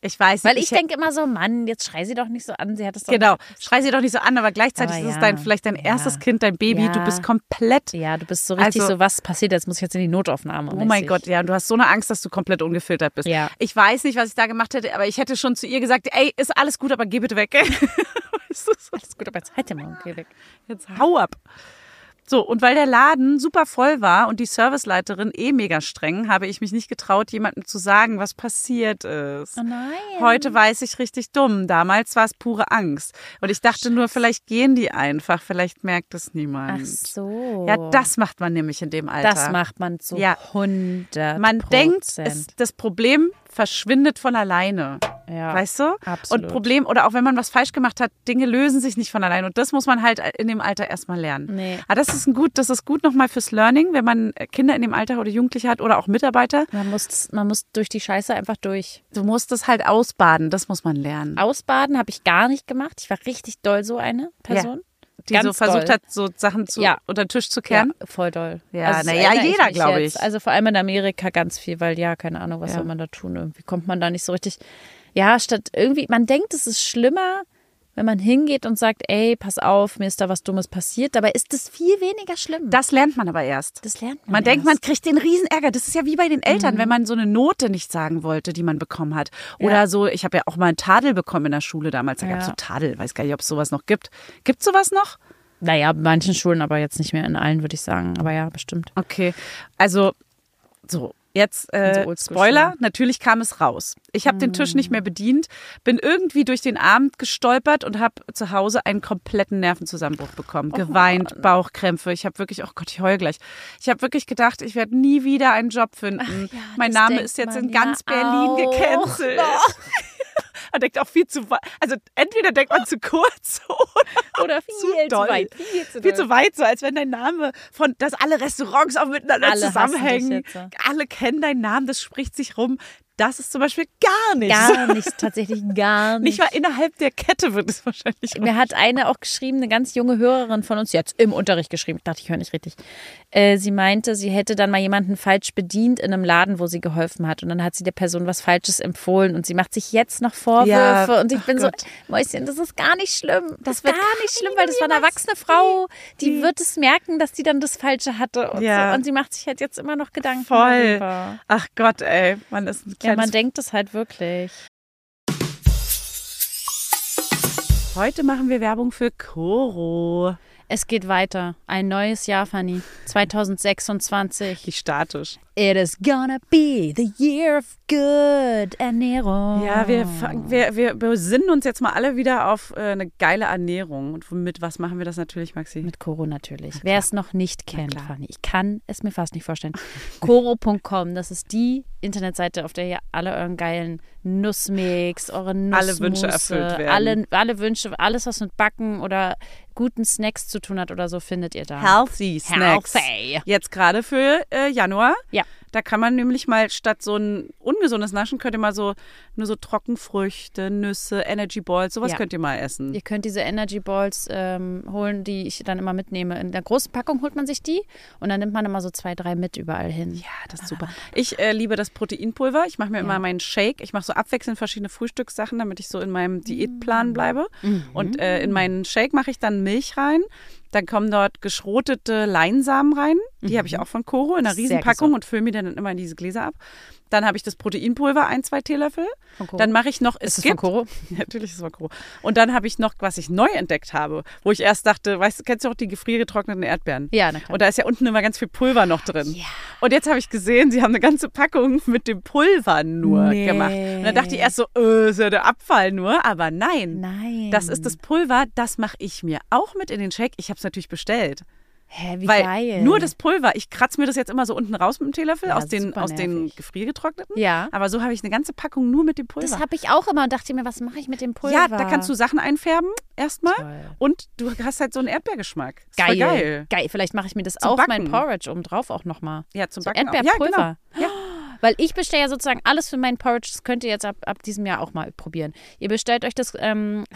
Ich weiß nicht. Weil ich, ich denke immer so, Mann, jetzt schrei sie doch nicht so an. Sie hat es doch Genau, nicht. schrei sie doch nicht so an, aber gleichzeitig aber ist ja. es dein, vielleicht dein ja. erstes Kind, dein Baby. Ja. Du bist komplett. Ja, du bist so richtig also, so, was passiert jetzt? Muss ich jetzt in die Notaufnahme? Oh mein Gott, ja, und du hast so eine Angst, dass du komplett ungefiltert bist. Ja. Ich weiß nicht, was ich da gemacht hätte, aber ich hätte schon zu ihr gesagt, ey, ist alles gut, aber geh bitte weg. Weißt du, so. Alles gut, aber jetzt halt mal, geh weg. Jetzt hau ab. So, und weil der Laden super voll war und die Serviceleiterin eh mega streng, habe ich mich nicht getraut, jemandem zu sagen, was passiert ist. Oh nein. Heute weiß ich richtig dumm. Damals war es pure Angst. Und ich dachte nur, vielleicht gehen die einfach, vielleicht merkt es niemand. Ach so. Ja, das macht man nämlich in dem Alter. Das macht man zu ja. hundert Prozent. Man denkt, es, das Problem verschwindet von alleine. Ja, weißt du? Absolut. Und Problem, oder auch wenn man was falsch gemacht hat, Dinge lösen sich nicht von alleine. Und das muss man halt in dem Alter erstmal lernen. Nee. Aber das ist ein gut, das ist gut nochmal fürs Learning, wenn man Kinder in dem Alter oder Jugendliche hat oder auch Mitarbeiter. Man muss, man muss durch die Scheiße einfach durch. Du musst es halt ausbaden, das muss man lernen. Ausbaden habe ich gar nicht gemacht. Ich war richtig doll so eine Person. Ja. Die Ganz so versucht doll. hat, so Sachen zu, ja. unter den Tisch zu kehren? Ja, voll doll. Ja, also naja, jeder, glaube ich. Also vor allem in Amerika ganz viel, weil ja, keine Ahnung, was ja. soll man da tun? Irgendwie kommt man da nicht so richtig. Ja, statt irgendwie, man denkt, es ist schlimmer, wenn man hingeht und sagt, ey, pass auf, mir ist da was Dummes passiert. Dabei ist das viel weniger schlimm. Das lernt man aber erst. Das lernt man Man erst. denkt, man kriegt den Riesenärger. Das ist ja wie bei den Eltern, mhm. wenn man so eine Note nicht sagen wollte, die man bekommen hat. Oder ja. so, ich habe ja auch mal einen Tadel bekommen in der Schule damals. Da ja. gab es so Tadel, weiß gar nicht, ob es sowas noch gibt. Gibt es sowas noch? Naja, in manchen Schulen, aber jetzt nicht mehr in allen, würde ich sagen. Aber ja, bestimmt. Okay, also so. Jetzt äh, so Spoiler, natürlich kam es raus. Ich habe mm. den Tisch nicht mehr bedient, bin irgendwie durch den Abend gestolpert und habe zu Hause einen kompletten Nervenzusammenbruch bekommen. Oh, geweint, Mann. Bauchkrämpfe. Ich habe wirklich, oh Gott, ich heul gleich. Ich habe wirklich gedacht, ich werde nie wieder einen Job finden. Ach, ja, mein Name ist jetzt in ganz ja Berlin gecancelt. Man denkt auch viel zu weit. Also entweder denkt man zu kurz oder, oder viel zu, zu weit. Viel zu, viel zu weit, so als wenn dein Name von, dass alle Restaurants auch miteinander alle zusammenhängen. Alle kennen deinen Namen, das spricht sich rum. Das ist zum Beispiel gar nicht. Gar nicht, tatsächlich gar nicht. Nicht mal innerhalb der Kette wird es wahrscheinlich. Mir hat eine auch geschrieben, eine ganz junge Hörerin von uns, jetzt im Unterricht geschrieben, ich dachte, ich höre nicht richtig. Äh, sie meinte, sie hätte dann mal jemanden falsch bedient in einem Laden, wo sie geholfen hat. Und dann hat sie der Person was Falsches empfohlen und sie macht sich jetzt noch Vorwürfe. Ja, und ich bin Gott. so, Mäuschen, das ist gar nicht schlimm. Das, das wird gar nicht schlimm, weil das war eine erwachsene Frau, die, die wird es merken, dass sie dann das Falsche hatte. Und, ja. so. Und sie macht sich halt jetzt immer noch Gedanken Voll. darüber. Ach Gott, ey, man ist ein Ja, man denkt es halt wirklich. Heute machen wir Werbung für Coro. Es geht weiter. Ein neues Jahr, Fanny. zwanzig sechsundzwanzig. Wie statisch. It is gonna be the year of good Ernährung. Ja, wir, wir, wir besinnen uns jetzt mal alle wieder auf äh, eine geile Ernährung. Und mit was machen wir das natürlich, Maxi? Mit Coro natürlich. Wer es noch nicht kennt, Fanny, ich kann es mir fast nicht vorstellen. Coro punkt com, das ist die Internetseite, auf der ihr alle euren geilen Nussmix, eure Nussmusse, alle Wünsche erfüllt werden. Alle, alle Wünsche, alles, was mit Backen oder guten Snacks zu tun hat oder so, findet ihr da. Healthy Snacks. Healthy. Jetzt gerade für äh, Januar. Ja. Da kann man nämlich mal statt so ein ungesundes Naschen, könnt ihr mal so nur so Trockenfrüchte, Nüsse, Energy Balls, sowas ja. könnt ihr mal essen. Ihr könnt diese Energy Balls ähm, holen, die ich dann immer mitnehme. In der großen Packung holt man sich die und dann nimmt man immer so zwei, drei mit überall hin. Ja, das ist super. Ich äh, liebe das Proteinpulver. Ich mache mir ja. immer meinen Shake. Ich mache so abwechselnd verschiedene Frühstückssachen, damit ich so in meinem Diätplan bleibe. Mhm. Und äh, in meinen Shake mache ich dann Milch rein. Dann kommen dort geschrotete Leinsamen rein. Die mhm. habe ich auch von Coro in einer Riesenpackung und fülle mir dann immer in diese Gläser ab. Dann habe ich das Proteinpulver, ein, zwei Teelöffel. Dann mache ich noch, es ist es gibt, von Coro? Ja, natürlich ist es von Coro. Und dann habe ich noch, was ich neu entdeckt habe, wo ich erst dachte, weißt du, kennst du auch die gefriergetrockneten Erdbeeren? Ja, na klar. Und da ist ja unten immer ganz viel Pulver noch drin. Ja. Und jetzt habe ich gesehen, sie haben eine ganze Packung mit dem Pulver nur nee. gemacht. Und dann dachte ich erst so, äh, ist ja der Abfall nur. Aber nein, nein. das ist das Pulver, das mache ich mir auch mit in den Shake. Ich habe es natürlich bestellt. Hä, wie Weil geil. Nur das Pulver, ich kratze mir das jetzt immer so unten raus mit dem Teelöffel ja, aus, den, aus den gefriergetrockneten. Ja. Aber so habe ich eine ganze Packung nur mit dem Pulver. Das habe ich auch immer und dachte mir, was mache ich mit dem Pulver? Ja, da kannst du Sachen einfärben erstmal und du hast halt so einen Erdbeergeschmack. Geil. Voll geil. Geil. Vielleicht mache ich mir das zum auf Backen. mein Porridge obendrauf auch nochmal. Ja, zum so Backen. Erdbeerpulver. Ja, genau. Ja. Weil ich bestelle ja sozusagen alles für meinen Porridge. Das könnt ihr jetzt ab, ab diesem Jahr auch mal probieren. Ihr bestellt euch das ähm,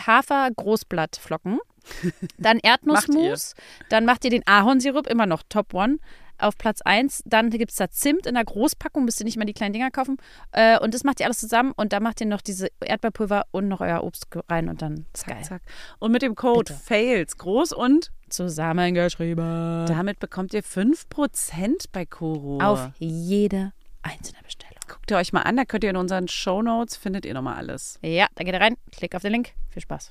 Hafer-Großblattflocken. Dann Erdnussmus, dann macht ihr den Ahornsirup, immer noch Top One. auf Platz eins. Dann gibt es da Zimt in der Großpackung, müsst ihr nicht mal die kleinen Dinger kaufen. Äh, und das macht ihr alles zusammen und da macht ihr noch diese Erdbeerpulver und noch euer Obst rein und dann ist zack, geil. Zack. Und mit dem Code Bitte. FAILS, groß und Zusammengeschrieben. damit bekommt ihr fünf Prozent bei Koro. Auf jede einzelne Bestellung. Guckt ihr euch mal an, da könnt ihr in unseren Shownotes, findet ihr nochmal alles. Ja, da geht ihr rein, klickt auf den Link. Viel Spaß.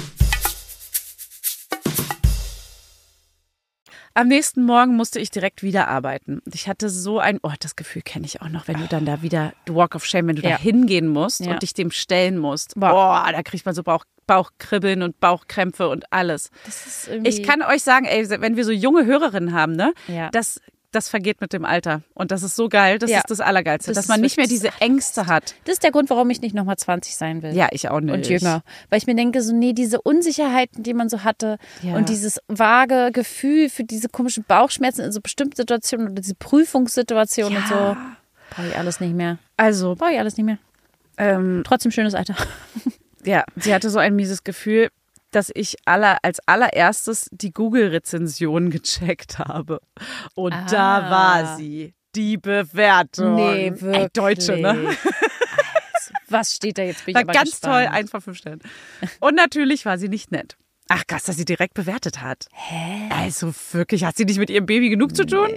Am nächsten Morgen musste ich direkt wieder arbeiten. Ich hatte so ein, oh, das Gefühl kenne ich auch noch, wenn du dann da wieder, Walk of Shame, wenn du Ja. da hingehen musst Ja. und dich dem stellen musst. Boah. Boah, da kriegt man so Bauch, Bauchkribbeln und Bauchkrämpfe und alles. Das ist irgendwie... Ich kann euch sagen, ey, wenn wir so junge Hörerinnen haben, ne, Ja. das, das vergeht mit dem Alter. Und das ist so geil, das Ja. ist das Allergeilste, Das dass ist man nicht mehr wirklich diese das Ängste hat. Das ist der Grund, warum ich nicht nochmal zwanzig sein will. Ja, ich auch nicht. Und jünger. Weil ich mir denke, so, nee, diese Unsicherheiten, die man so hatte Ja. und dieses vage Gefühl für diese komischen Bauchschmerzen in so bestimmten Situationen oder diese Prüfungssituationen und so, brauche ich alles nicht mehr. Also, Brauche ich alles nicht mehr. ähm, Trotzdem schönes Alter. ja, sie hatte so ein mieses Gefühl, dass ich aller, als allererstes die Google-Rezension gecheckt habe. Und Ah. da war sie. Die Bewertung. Nee, Ey, wirklich. Deutsche, ne? Also, was steht da jetzt? Bin ich War aber ganz gespannt. toll, eins von fünf Sternen. Und natürlich war sie nicht nett. Ach krass, dass sie direkt bewertet hat. Hä? Also wirklich, hat sie nicht mit ihrem Baby genug zu tun?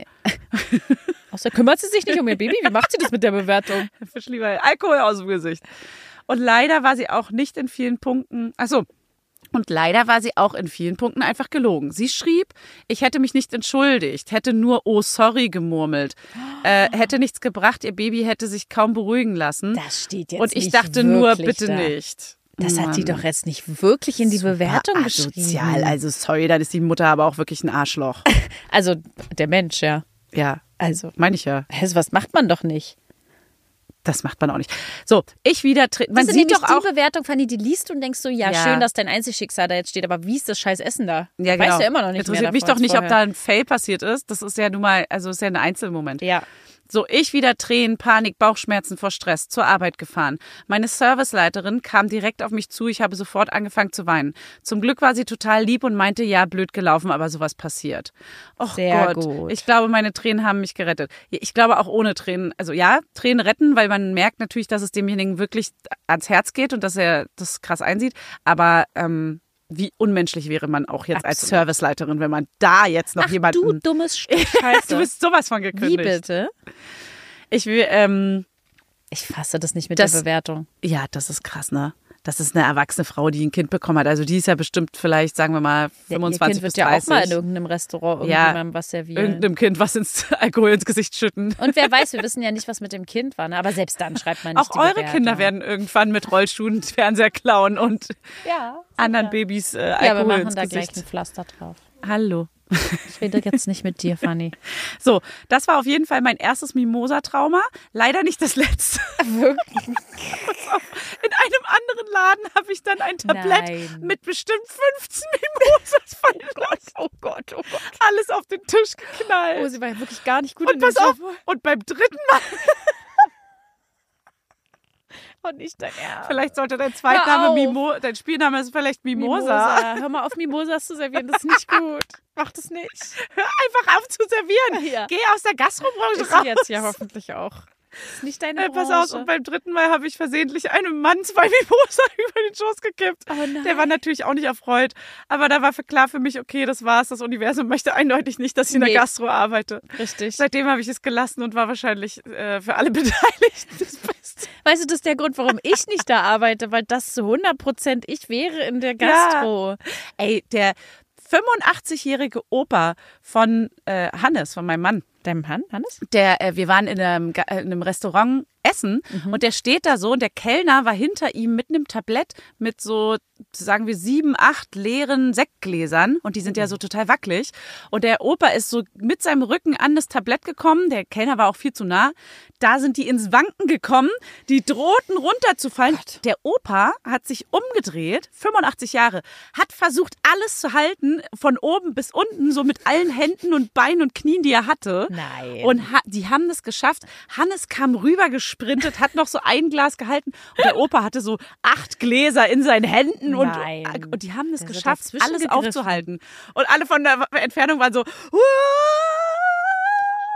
Außer kümmert sie sich nicht um ihr Baby? Wie macht sie das mit der Bewertung? Fisch lieber Alkohol aus dem Gesicht. Und leider war sie auch nicht in vielen Punkten, achso, und leider war sie auch in vielen Punkten einfach gelogen. Sie schrieb, ich hätte mich nicht entschuldigt, hätte nur oh sorry gemurmelt, äh, hätte nichts gebracht, ihr Baby hätte sich kaum beruhigen lassen. Das steht jetzt Und ich nicht dachte nur, wirklich bitte da. nicht. Das hat die Mann. doch jetzt nicht wirklich in die Super Bewertung asozial. geschrieben. Also sorry, dann ist die Mutter aber auch wirklich ein Arschloch. Also der Mensch, ja. Ja, Also, meine ich ja. hä, was macht man doch nicht? Das macht man auch nicht. So, ich wieder, tre- man Das ist sieht nämlich doch auch, die Bewertung, Fanny, die liest du und denkst so, ja, Ja. schön, dass dein Einzelschicksal da jetzt steht, aber wie ist das scheiß Essen da? ja, Weißt genau. du ja immer noch nicht Interessiert mehr mich davon doch nicht, als ob da ein Fail passiert ist. Das ist ja nun mal, also ist ja ein Einzelmoment. Ja. So, ich wieder Tränen, Panik, Bauchschmerzen vor Stress, zur Arbeit gefahren. Meine Serviceleiterin kam direkt auf mich zu, ich habe sofort angefangen zu weinen. Zum Glück war sie total lieb und meinte, ja, blöd gelaufen, aber sowas passiert. Och Sehr Gott, gut. ich glaube, meine Tränen haben mich gerettet. Ich glaube auch ohne Tränen, also ja, Tränen retten, weil man merkt natürlich, dass es demjenigen wirklich ans Herz geht und dass er das krass einsieht, aber ähm, wie unmenschlich wäre man auch jetzt als Absolut. Serviceleiterin, wenn man da jetzt noch Ach, jemanden... du dummes Stück Scheiße. Du bist sowas von Wie gekündigt. bitte? Ich will, ähm, Ich fasse das nicht mit Das- der Bewertung. ja, das ist krass, ne? Das ist eine erwachsene Frau, die ein Kind bekommen hat. Also die ist ja bestimmt vielleicht, sagen wir mal, fünfundzwanzig Ihr Kind bis wird ja auch dreißig. mal in irgendeinem Restaurant Ja, irgendjemandem was servieren. Irgendeinem Kind was ins Alkohol ins Gesicht schütten. Und wer weiß, wir wissen ja nicht, was mit dem Kind war, ne? Aber selbst dann schreibt man nicht Auch die eure Bewertung. Kinder werden irgendwann mit Rollschuhen Fernseher klauen und ja, anderen sicher. Babys äh, Ja, wir Alkohol machen ins da Gesicht. gleich ein Pflaster drauf. Hallo. Ich rede jetzt nicht mit dir, Fanny. So, das war auf jeden Fall mein erstes Mimosa-Trauma. Leider nicht das letzte. Wirklich? In einem anderen Laden habe ich dann ein Tablett Nein. mit bestimmt fünfzehn Mimosas fallen Oh Gott, oh Gott. Alles auf den Tisch geknallt. Oh, sie war ja wirklich gar nicht gut Und in dem pass auf, Job. und beim dritten Mal, Und nicht dein Ernst. vielleicht sollte dein Hör Zweitname auf. Mimo, dein Spielname ist vielleicht Mimosa. Hör mal auf, Mimosas zu servieren, das ist nicht gut. Mach das nicht. Hör einfach auf zu servieren. Ja. Geh aus der Gastrobranche Ist raus. sie jetzt ja hoffentlich auch. Ist nicht deine Äh, pass Branche. auf, und beim dritten Mal habe ich versehentlich einem Mann zwei Mimosa über den Schoß gekippt. Oh nein. Der war natürlich auch nicht erfreut. Aber da war für klar für mich, okay, das war's. Das Universum möchte eindeutig nicht, dass ich in der Nee. Gastro arbeite. Richtig. Seitdem habe ich es gelassen und war wahrscheinlich äh, für alle Beteiligten das Beste. Weißt du, das ist der Grund, warum ich nicht da arbeite, weil das zu hundert Prozent ich wäre in der Gastro. Ey, der fünfundachtzigjährige Opa von äh, Hannes, von meinem Mann, Deinem Han- Hannes? der, äh, wir waren in einem, Ga- äh, in einem Restaurant essen und der steht da so und der Kellner war hinter ihm mit einem Tablett mit so, sagen wir, sieben, acht leeren Sektgläsern und die sind ja so total wackelig und der Opa ist so mit seinem Rücken an das Tablett gekommen, der Kellner war auch viel zu nah, da sind die ins Wanken gekommen, die drohten runterzufallen. Der Opa hat sich umgedreht, fünfundachtzig Jahre, hat versucht alles zu halten, von oben bis unten, so mit allen Händen und Beinen und Knien, die er hatte. Nein. Und ha die haben das geschafft. Hannes kam rüber gesprintet, hat noch so ein Glas gehalten und der Opa hatte so acht Gläser in seinen Händen und, Nein. und die haben es Der ist geschafft, dazwischen alles gegriffen. aufzuhalten. Und alle von der Entfernung waren so,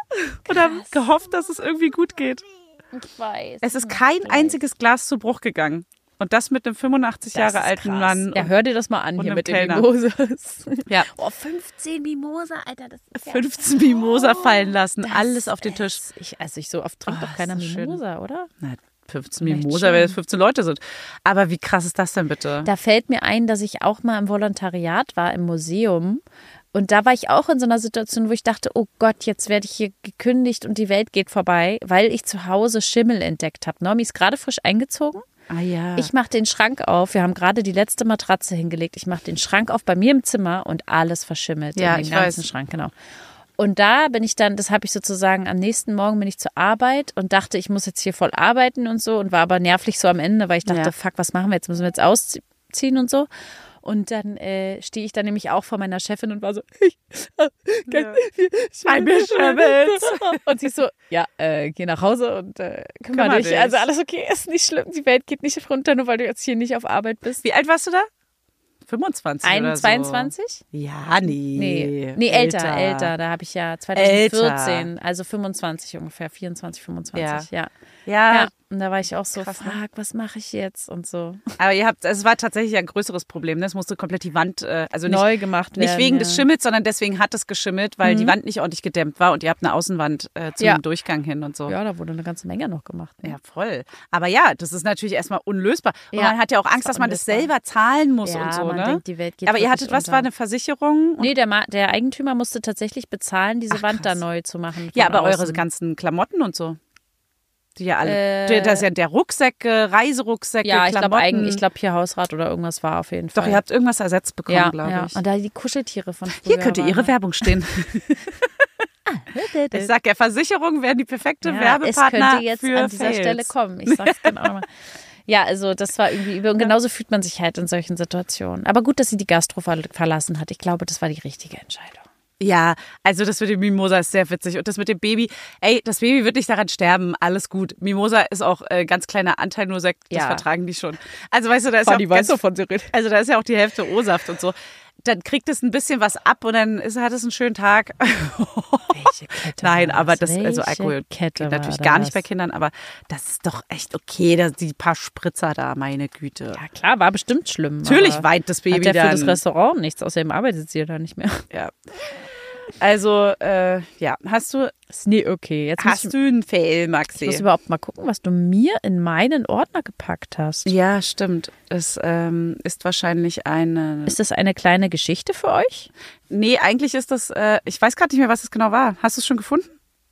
und haben gehofft, dass es irgendwie gut geht. Ich weiß. Es ist kein vielleicht. einziges Glas zu Bruch gegangen. Und das mit einem fünfundachtzig Das Jahre ist alten krass. Mann. Ja, hör dir das mal an und hier einem mit den Kellner. Mimosas. Ja. Oh, fünfzehn Mimosa, Alter, das ist ja fünfzehn Mimosa fallen lassen, Das alles auf den Tisch. ist- Ich, also ich so oft trinkt Oh, doch keiner ist das schön. Mimosa, oder? Na, fünfzehn Vielleicht Mimosa, schon. weil es fünfzehn Leute sind. Aber wie krass ist das denn bitte? Da fällt mir ein, dass ich auch mal im Volontariat war im Museum. Und da war ich auch in so einer Situation, wo ich dachte, oh Gott, jetzt werde ich hier gekündigt und die Welt geht vorbei, weil ich zu Hause Schimmel entdeckt habe. Normi ist gerade frisch eingezogen. Ah ja. Ich mache den Schrank auf. Wir haben gerade die letzte Matratze hingelegt. Ich mache den Schrank auf bei mir im Zimmer und alles verschimmelt. Ja, in den ich ganzen weiß. Schrank, genau. Und da bin ich dann, das habe ich sozusagen am nächsten Morgen bin ich zur Arbeit und dachte, ich muss jetzt hier voll arbeiten und so und war aber nervlich so am Ende, weil ich dachte, Ja. fuck, was machen wir jetzt? Müssen wir jetzt ausziehen und so? Und dann äh, stehe ich dann nämlich auch vor meiner Chefin und war so, ich, äh, Ja. Bei mir schimmelt's. Und sie so, ja, äh, geh nach Hause und äh, kümmere Kümmer dich. dich. Also alles okay, ist nicht schlimm. Die Welt geht nicht runter, nur weil du jetzt hier nicht auf Arbeit bist. Wie alt warst du da? fünfundzwanzig Ein, oder so. zweiundzwanzig? Ja, nee. Nee, nee älter, älter. Da habe ich ja zwanzig vierzehn, also fünfundzwanzig ungefähr, vierundzwanzig, fünfundzwanzig, ja. Ja, Ja, und da war ich auch so, Krass, ne? fuck, was mache ich jetzt und so. aber ihr habt, es war tatsächlich ein größeres Problem. Ne? Es musste komplett die Wand, äh, also nicht, Neu gemacht werden. nicht wegen ja. des Schimmels, sondern deswegen hat es geschimmelt, weil Mhm. die Wand nicht ordentlich gedämmt war und ihr habt eine Außenwand äh, zum Ja. Durchgang hin und so. Ja, da wurde eine ganze Menge noch gemacht. Ne? Ja, voll. Aber ja, das ist natürlich erstmal unlösbar. Und Ja, man hat ja auch das Angst, war dass man das unlösbar. selber zahlen muss Ja, und so, man ne? denkt, die Welt geht Aber ihr wirklich hattet, was unter. war eine Versicherung? Nee, der, Ma der Eigentümer musste tatsächlich bezahlen, diese Ach, Wand da krass. neu zu machen. Ja, von aber eure außen. ganzen Klamotten und so. Die ja alle. Äh, Der- das ist ja der Rucksäcke, Reiserucksäcke, Ja, ich glaube Klamotten. eigentlich, ich glaube hier Hausrat oder irgendwas war auf jeden Doch, Fall. ihr habt irgendwas ersetzt bekommen, ja, glaube ja. ich. Und da die Kuscheltiere von früher Hier könnte waren, Ihre ne? Werbung stehen. Ich sag ja, Versicherungen wären die perfekte ja, Werbepartner es könnte jetzt für an dieser Fails. Stelle kommen. Ich sag's genau mal. Ja, also das war irgendwie übel. Und genauso fühlt man sich halt in solchen Situationen. Aber gut, dass sie die Gastro ver verlassen hat. Ich glaube, das war die richtige Entscheidung. Ja, also das mit dem Mimosa ist sehr witzig. Und das mit dem Baby, ey, das Baby wird nicht daran sterben, alles gut. Mimosa ist auch äh, ganz kleiner Anteil nur Sekt, das Ja. vertragen die schon. Also weißt du, da ist ja auch ganz, wovon sie redet. also da ist ja auch die Hälfte O-Saft und so. Dann kriegt es ein bisschen was ab und dann ist, hat es einen schönen Tag. Welche Kette Nein, war aber das? das, also Welche Alkohol Kette geht natürlich war gar nicht das? bei Kindern, aber das ist doch echt okay, dass die paar Spritzer da, meine Güte. Ja, klar, war bestimmt schlimm. Natürlich aber weint das Baby hat ja für dann. das Restaurant nichts, außerdem arbeitet sie ja da nicht mehr. Ja. Also, äh, ja, hast du, Ist nie okay. Jetzt muss hast ich, du einen Fail, ich Maxi? muss überhaupt mal gucken, was du mir in meinen Ordner gepackt hast. Ja, stimmt. Es ähm, ist wahrscheinlich eine. Ist das eine kleine Geschichte für euch? Nee, eigentlich ist das, äh, ich weiß gerade nicht mehr, was es genau war. Hast du es schon gefunden?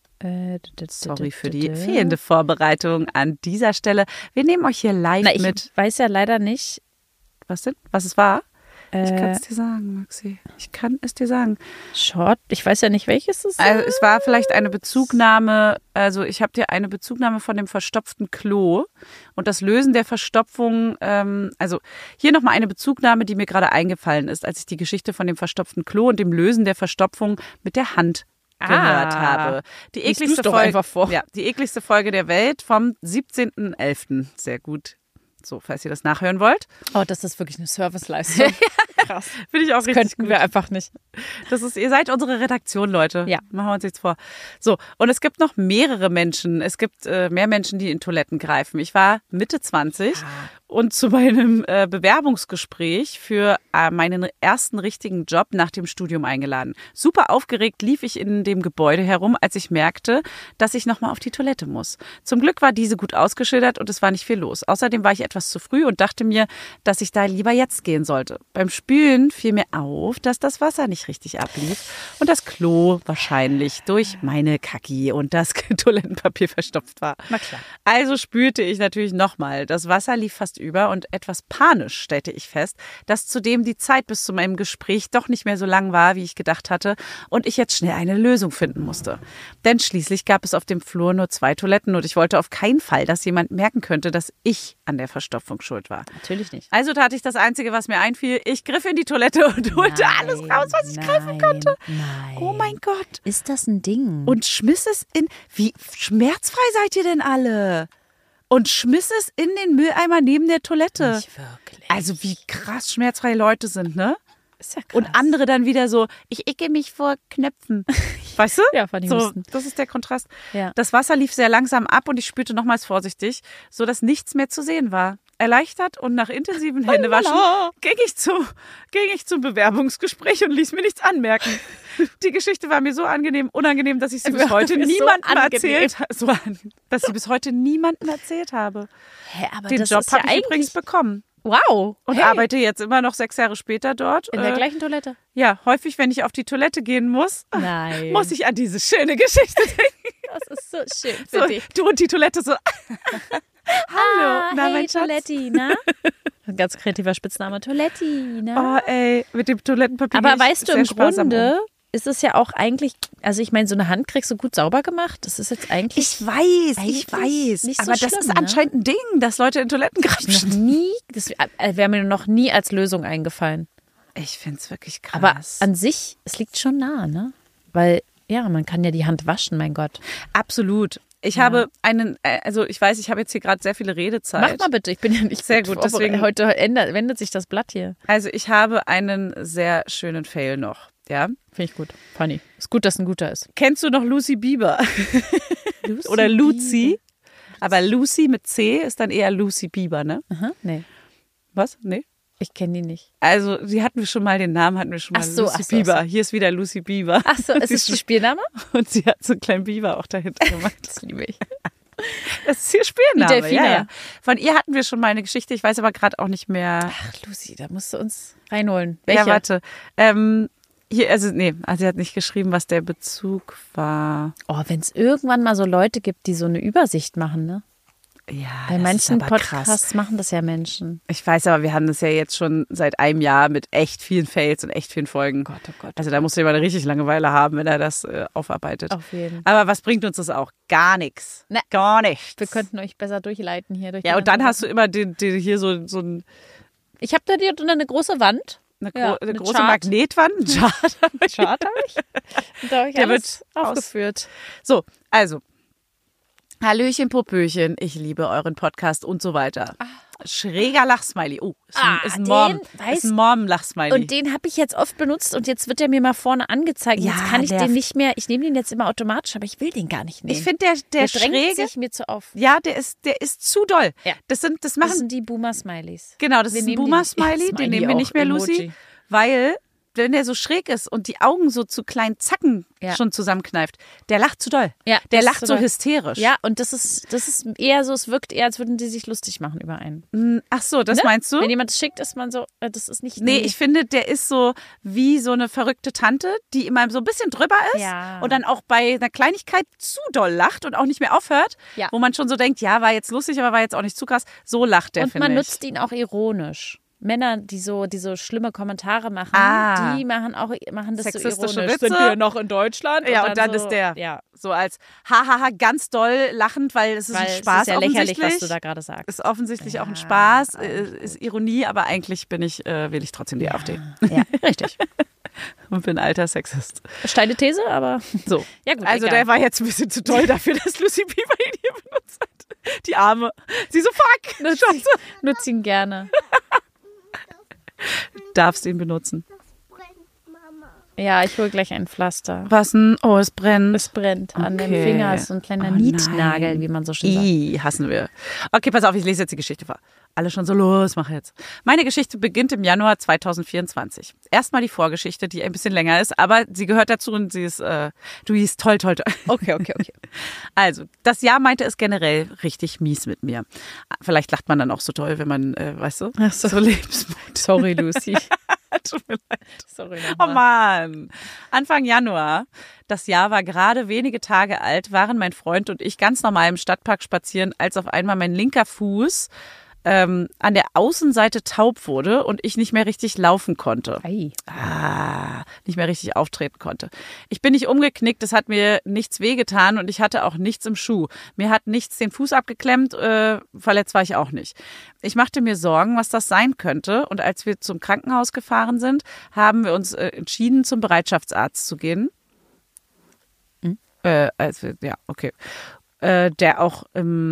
Äh, Sorry für die fehlende Vorbereitung an dieser Stelle. Wir nehmen euch hier live Na, ich mit. weiß ja leider nicht. Was denn? Was es war? Ich kann Äh, es dir sagen, Maxi. Ich kann es dir sagen. Short, ich weiß ja nicht, welches es ist. Also es war vielleicht eine Bezugnahme, also ich habe dir eine Bezugnahme von dem verstopften Klo und das Lösen der Verstopfung, ähm, also hier nochmal eine Bezugnahme, die mir gerade eingefallen ist, als ich die Geschichte von dem verstopften Klo und dem Lösen der Verstopfung mit der Hand gehört Ah. habe. Die Lies du's ekligste doch Folge, einfach vor. Ja, die ekligste Folge der Welt vom siebzehnten elften Sehr gut. So, falls ihr das nachhören wollt. Oh, das ist wirklich eine Serviceleistung. Krass. Finde ich auch Das richtig könnten gut. wir einfach nicht. Das ist, ihr seid unsere Redaktion, Leute. Ja. Machen wir uns nichts vor. So, und es gibt noch mehrere Menschen. Es gibt äh, mehr Menschen, die in Toiletten greifen. Ich war Mitte zwanzig und zu meinem äh, Bewerbungsgespräch für äh, meinen ersten richtigen Job nach dem Studium eingeladen. Super aufgeregt lief ich in dem Gebäude herum, als ich merkte, dass ich nochmal auf die Toilette muss. Zum Glück war diese gut ausgeschildert und es war nicht viel los. Außerdem war ich etwas zu früh und dachte mir, dass ich da lieber jetzt gehen sollte. Beim Spülen fiel mir auf, dass das Wasser nicht richtig ablief und das Klo wahrscheinlich durch meine Kacki und das Toilettenpapier verstopft war. Na klar. Also spülte ich natürlich nochmal. Das Wasser lief fast über und etwas panisch stellte ich fest, dass zudem die Zeit bis zu meinem Gespräch doch nicht mehr so lang war, wie ich gedacht hatte und ich jetzt schnell eine Lösung finden musste. Denn schließlich gab es auf dem Flur nur zwei Toiletten und ich wollte auf keinen Fall, dass jemand merken könnte, dass ich an der Verstopfung schuld war. Natürlich nicht. Also tat ich das Einzige, was mir einfiel. Ich griff in die Toilette und holte alles raus, was ich nein, greifen konnte. Nein. Oh mein Gott. Ist das ein Ding? Und schmiss es in... Wie schmerzfrei seid ihr denn alle? Und schmiss es in den Mülleimer neben der Toilette. Nicht wirklich. Also wie krass schmerzfrei Leute sind, ne? Ist ja krass. Und andere dann wieder so, ich icke mich vor Knöpfen. Weißt du? Ja, fand ich so, Husten. das ist der Kontrast. Ja. Das Wasser lief sehr langsam ab und ich spürte nochmals vorsichtig, so dass nichts mehr zu sehen war. Erleichtert und nach intensiven Händewaschen ging ich, zu, ging ich zum Bewerbungsgespräch und ließ mir nichts anmerken. Die Geschichte war mir so angenehm, unangenehm, dass ich sie bis heute niemandem so erzählt habe. So, dass ich bis heute niemandem erzählt habe. Hä, aber Den das Job ist ja habe ich übrigens bekommen. Wow. Und hey. arbeite jetzt immer noch sechs Jahre später dort. In der Äh, gleichen Toilette? Ja, häufig, wenn ich auf die Toilette gehen muss, Nein. muss ich an diese schöne Geschichte denken. Das ist so schön für So, dich. du und die Toilette so. Hallo, Ah, na hey, mein Schatz. Toiletti, na? Ein ganz kreativer Spitzname, Toiletti, na? Oh ey, mit dem Toilettenpapier. Aber gehe ich weißt du, sehr im sparsam Grunde um. ist es ja auch eigentlich, also ich meine, so eine Hand kriegst du gut sauber gemacht. Das ist jetzt eigentlich Ich weiß, Eigentlich ich weiß. nicht so aber das schlimm, ist ne? anscheinend ein Ding, dass Leute in Toiletten noch grapschen. nie, das wäre mir noch nie als Lösung eingefallen. Ich finde es wirklich krass. Aber an sich, es liegt schon nah, ne? Weil, ja, man kann ja die Hand waschen, mein Gott. absolut. Ich Ja. habe einen, äh, also ich weiß, ich habe jetzt hier gerade sehr viele Redezeit. Mach mal bitte, ich bin ja nicht Sehr gut, vorbereitet. deswegen- Heute ändert, wendet sich das Blatt hier. Also ich habe einen sehr schönen Fail noch. Ja. Finde ich gut. Funny. Ist gut, dass ein guter ist. Kennst du noch Lucy Bieber? Lucy Oder Lucy? Aber Lucy mit C ist dann eher Lucy Bieber, ne? Aha, nee, Was? Nee? ich kenne die nicht. Also, die hatten wir schon mal, den Namen hatten wir schon mal. Ach so, Lucy ach so, Bieber. ach so. Hier ist wieder Lucy Bieber. Ach so, ist Sie es die Spielname? Und sie hat so einen kleinen Biber auch dahinter gemacht. Das liebe ich. Das ist ihr Spielname. Die Delfine. Ja, ja. Von ihr hatten wir schon mal eine Geschichte, ich weiß aber gerade auch nicht mehr. Ach, Lucy, da musst du uns reinholen. Welche? Ja, warte. Ähm, hier, also, nee, also sie hat nicht geschrieben, was der Bezug war. Oh, wenn es irgendwann mal so Leute gibt, die so eine Übersicht machen, ne? Ja, Bei das manchen ist aber Podcasts krass. machen das ja Menschen. Ich weiß aber, wir haben das ja jetzt schon seit einem Jahr mit echt vielen Fails und echt vielen Folgen. Gott, oh Gott. Also da muss jemand eine richtig Langeweile haben, wenn er das äh, aufarbeitet. Auf jeden. Aber was bringt uns das auch? Gar nichts. Ne. Gar nichts. Wir könnten euch besser durchleiten hier. Durch die Ja, und dann ganze hast du immer den, den hier so, so ein, Ich habe da die, eine große Wand. eine, gro Ja, eine mit große Chart. Magnetwand. Ein Chart. Chart habe ich. Und da habe ich Der alles wird aufgeführt. So, also. Hallöchen, Popöchen, ich liebe euren Podcast und so weiter. Schräger Lachsmiley. Oh, ist ein, Ah, ist ein den Mom. weiß- Ist ein Mom-Lachsmiley. Und den habe ich jetzt oft benutzt und jetzt wird er mir mal vorne angezeigt. Ja, jetzt kann ich der- den nicht mehr, ich nehme den jetzt immer automatisch, aber ich will den gar nicht nehmen. ich finde, der, der, der drängt Schräge, sich mir zu auf. ja, der ist, der ist zu doll. Ja. Das sind, das Das machen, sind die Boomer-Smileys. genau, das Wir ist ein nehmen die- Boomer-Smiley, Ja, den Smiley nehmen wir auch, nicht mehr, Lucy, Emoji. weil, wenn der so schräg ist und die Augen so zu kleinen Zacken Ja. schon zusammenkneift, der lacht zu doll. Ja, Der das lacht ist so doll. hysterisch. Ja, und das ist, das ist eher so, es wirkt eher, als würden die sich lustig machen über einen. Mm, Ach so, das Ne? meinst du? Wenn jemand es schickt, ist man so, äh, das ist nicht. Nee, ich finde, der ist so wie so eine verrückte Tante, die immer so ein bisschen drüber ist Ja. und dann auch bei einer Kleinigkeit zu doll lacht und auch nicht mehr aufhört, Ja. wo man schon so denkt, ja, war jetzt lustig, aber war jetzt auch nicht zu krass. So lacht der, Und finde man ich. nutzt ihn auch ironisch. Männer, die so, die so schlimme Kommentare machen, Ah. die machen auch machen das so Sexistische ironisch. Witze. Sind wir noch in Deutschland? Ja, und dann so, ist der Ja, so als hahaha ganz doll lachend, weil es ist weil ein Spaß es ist ja lächerlich, offensichtlich. was du da gerade sagst. Ist offensichtlich auch ein Ja, Spaß, alles äh, ist Ironie, aber eigentlich bin ich, äh, will ich trotzdem die AfD Ja, richtig. und bin alter Sexist. Steile These, aber So. ja gut. Also egal. der war jetzt ein bisschen zu toll dafür, dass Lucy Bieber ihn hier benutzt hat. Die Arme. Sie so, fuck. Nutz, Scheiße. nutz ihn gerne. Darfst ihn benutzen. Ja, ich hole gleich ein Pflaster. Was denn? Oh, es brennt. Es brennt an dem Okay. Finger. Ist so ein kleiner Oh Nietnagel, nein. wie man so schön sagt. I, hassen wir. Okay, pass auf, ich lese jetzt die Geschichte vor. Alle schon so, los, mach jetzt. Meine Geschichte beginnt im Januar zweitausendvierundzwanzig. Erstmal die Vorgeschichte, die ein bisschen länger ist, aber sie gehört dazu und sie ist, äh, du, die ist toll, toll, toll. Okay, okay, okay. Also, das Jahr meinte es generell richtig mies mit mir. Vielleicht lacht man dann auch so toll, wenn man, äh, weißt du, Ach so. so Lebensmut. Sorry, Lucy. Tut mir leid. Sorry Oh nochmal. Mann. Anfang Januar, das Jahr war gerade wenige Tage alt, waren mein Freund und ich ganz normal im Stadtpark spazieren, als auf einmal mein linker Fuß ähm, an der Außenseite taub wurde und ich nicht mehr richtig laufen konnte. Ei. Ah, nicht mehr richtig auftreten konnte. Ich bin nicht umgeknickt, es hat mir nichts wehgetan und ich hatte auch nichts im Schuh. Mir hat nichts den Fuß abgeklemmt, äh, verletzt war ich auch nicht. Ich machte mir Sorgen, was das sein könnte und als wir zum Krankenhaus gefahren sind, haben wir uns äh, entschieden, zum Bereitschaftsarzt zu gehen. Hm? Äh, also, ja, okay. Äh, der auch im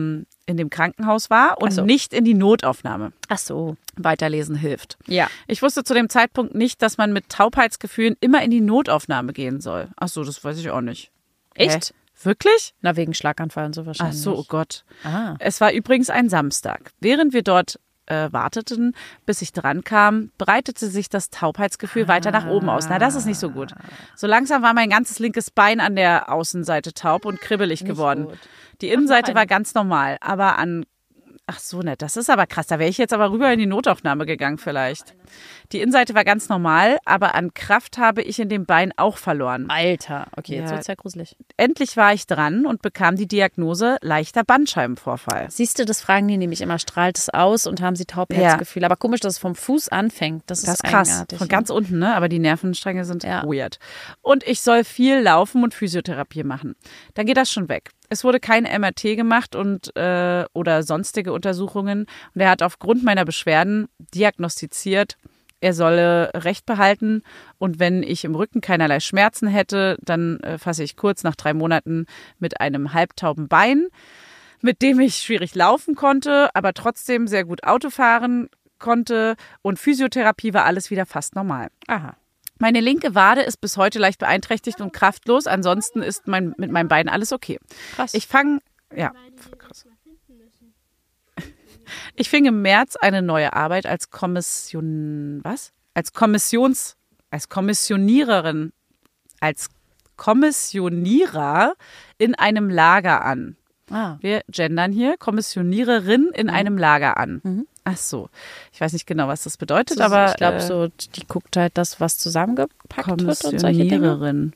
in dem Krankenhaus war und Ach so. nicht in die Notaufnahme. Ach so. Weiterlesen hilft. Ja. Ich wusste zu dem Zeitpunkt nicht, dass man mit Taubheitsgefühlen immer in die Notaufnahme gehen soll. Ach so, das weiß ich auch nicht. Echt? Hä? Wirklich? Na, wegen Schlaganfall und so Ach wahrscheinlich. so, oh Gott. Ah. Es war übrigens ein Samstag. Während wir dort äh, warteten, bis ich dran kam, breitete sich das Taubheitsgefühl ah. weiter nach oben aus. Na, das ist nicht so gut. So langsam war mein ganzes linkes Bein an der Außenseite taub und kribbelig Nicht geworden. gut. Die Innenseite war ganz normal, aber an Ach so, nett. Das ist aber krass. Da wäre ich jetzt aber rüber in die Notaufnahme gegangen vielleicht. Die Innenseite war ganz normal, aber an Kraft habe ich in dem Bein auch verloren. Alter, okay, jetzt Ja. wird's ja gruselig. Endlich war ich dran und bekam die Diagnose leichter Bandscheibenvorfall. Siehst du, das fragen die nämlich immer, strahlt es aus und haben sie Taubheitsgefühl. Aber komisch, dass es vom Fuß anfängt. Das ist, Das ist krass. eigenartig. Von ganz unten, ne? Aber die Nervenstränge sind Ja. weird. Und ich soll viel laufen und Physiotherapie machen. Dann geht das schon weg. Es wurde kein M R T gemacht und äh, oder sonstige Untersuchungen. Und er hat aufgrund meiner Beschwerden diagnostiziert, er solle Recht behalten. Und wenn ich im Rücken keinerlei Schmerzen hätte, dann äh, fasse ich kurz nach drei Monaten mit einem halbtauben Bein, mit dem ich schwierig laufen konnte, aber trotzdem sehr gut Auto fahren konnte. Und Physiotherapie war alles wieder fast normal. Aha. Meine linke Wade ist bis heute leicht beeinträchtigt und kraftlos. Ansonsten ist mein, mit meinem Bein alles okay. Krass. Ich fange, ja, krass. Ich fing im März eine neue Arbeit als Kommission, was? Als Kommissions, als Kommissioniererin, als Kommissionierer in einem Lager an. Ah. Wir gendern hier, Kommissioniererin in Mhm. einem Lager an. Mhm. Ach so. Ich weiß nicht genau, was das bedeutet, So, aber ich glaube, äh, so, die guckt halt das, was zusammengepackt wird und solche Dinge. Kommissioniererin,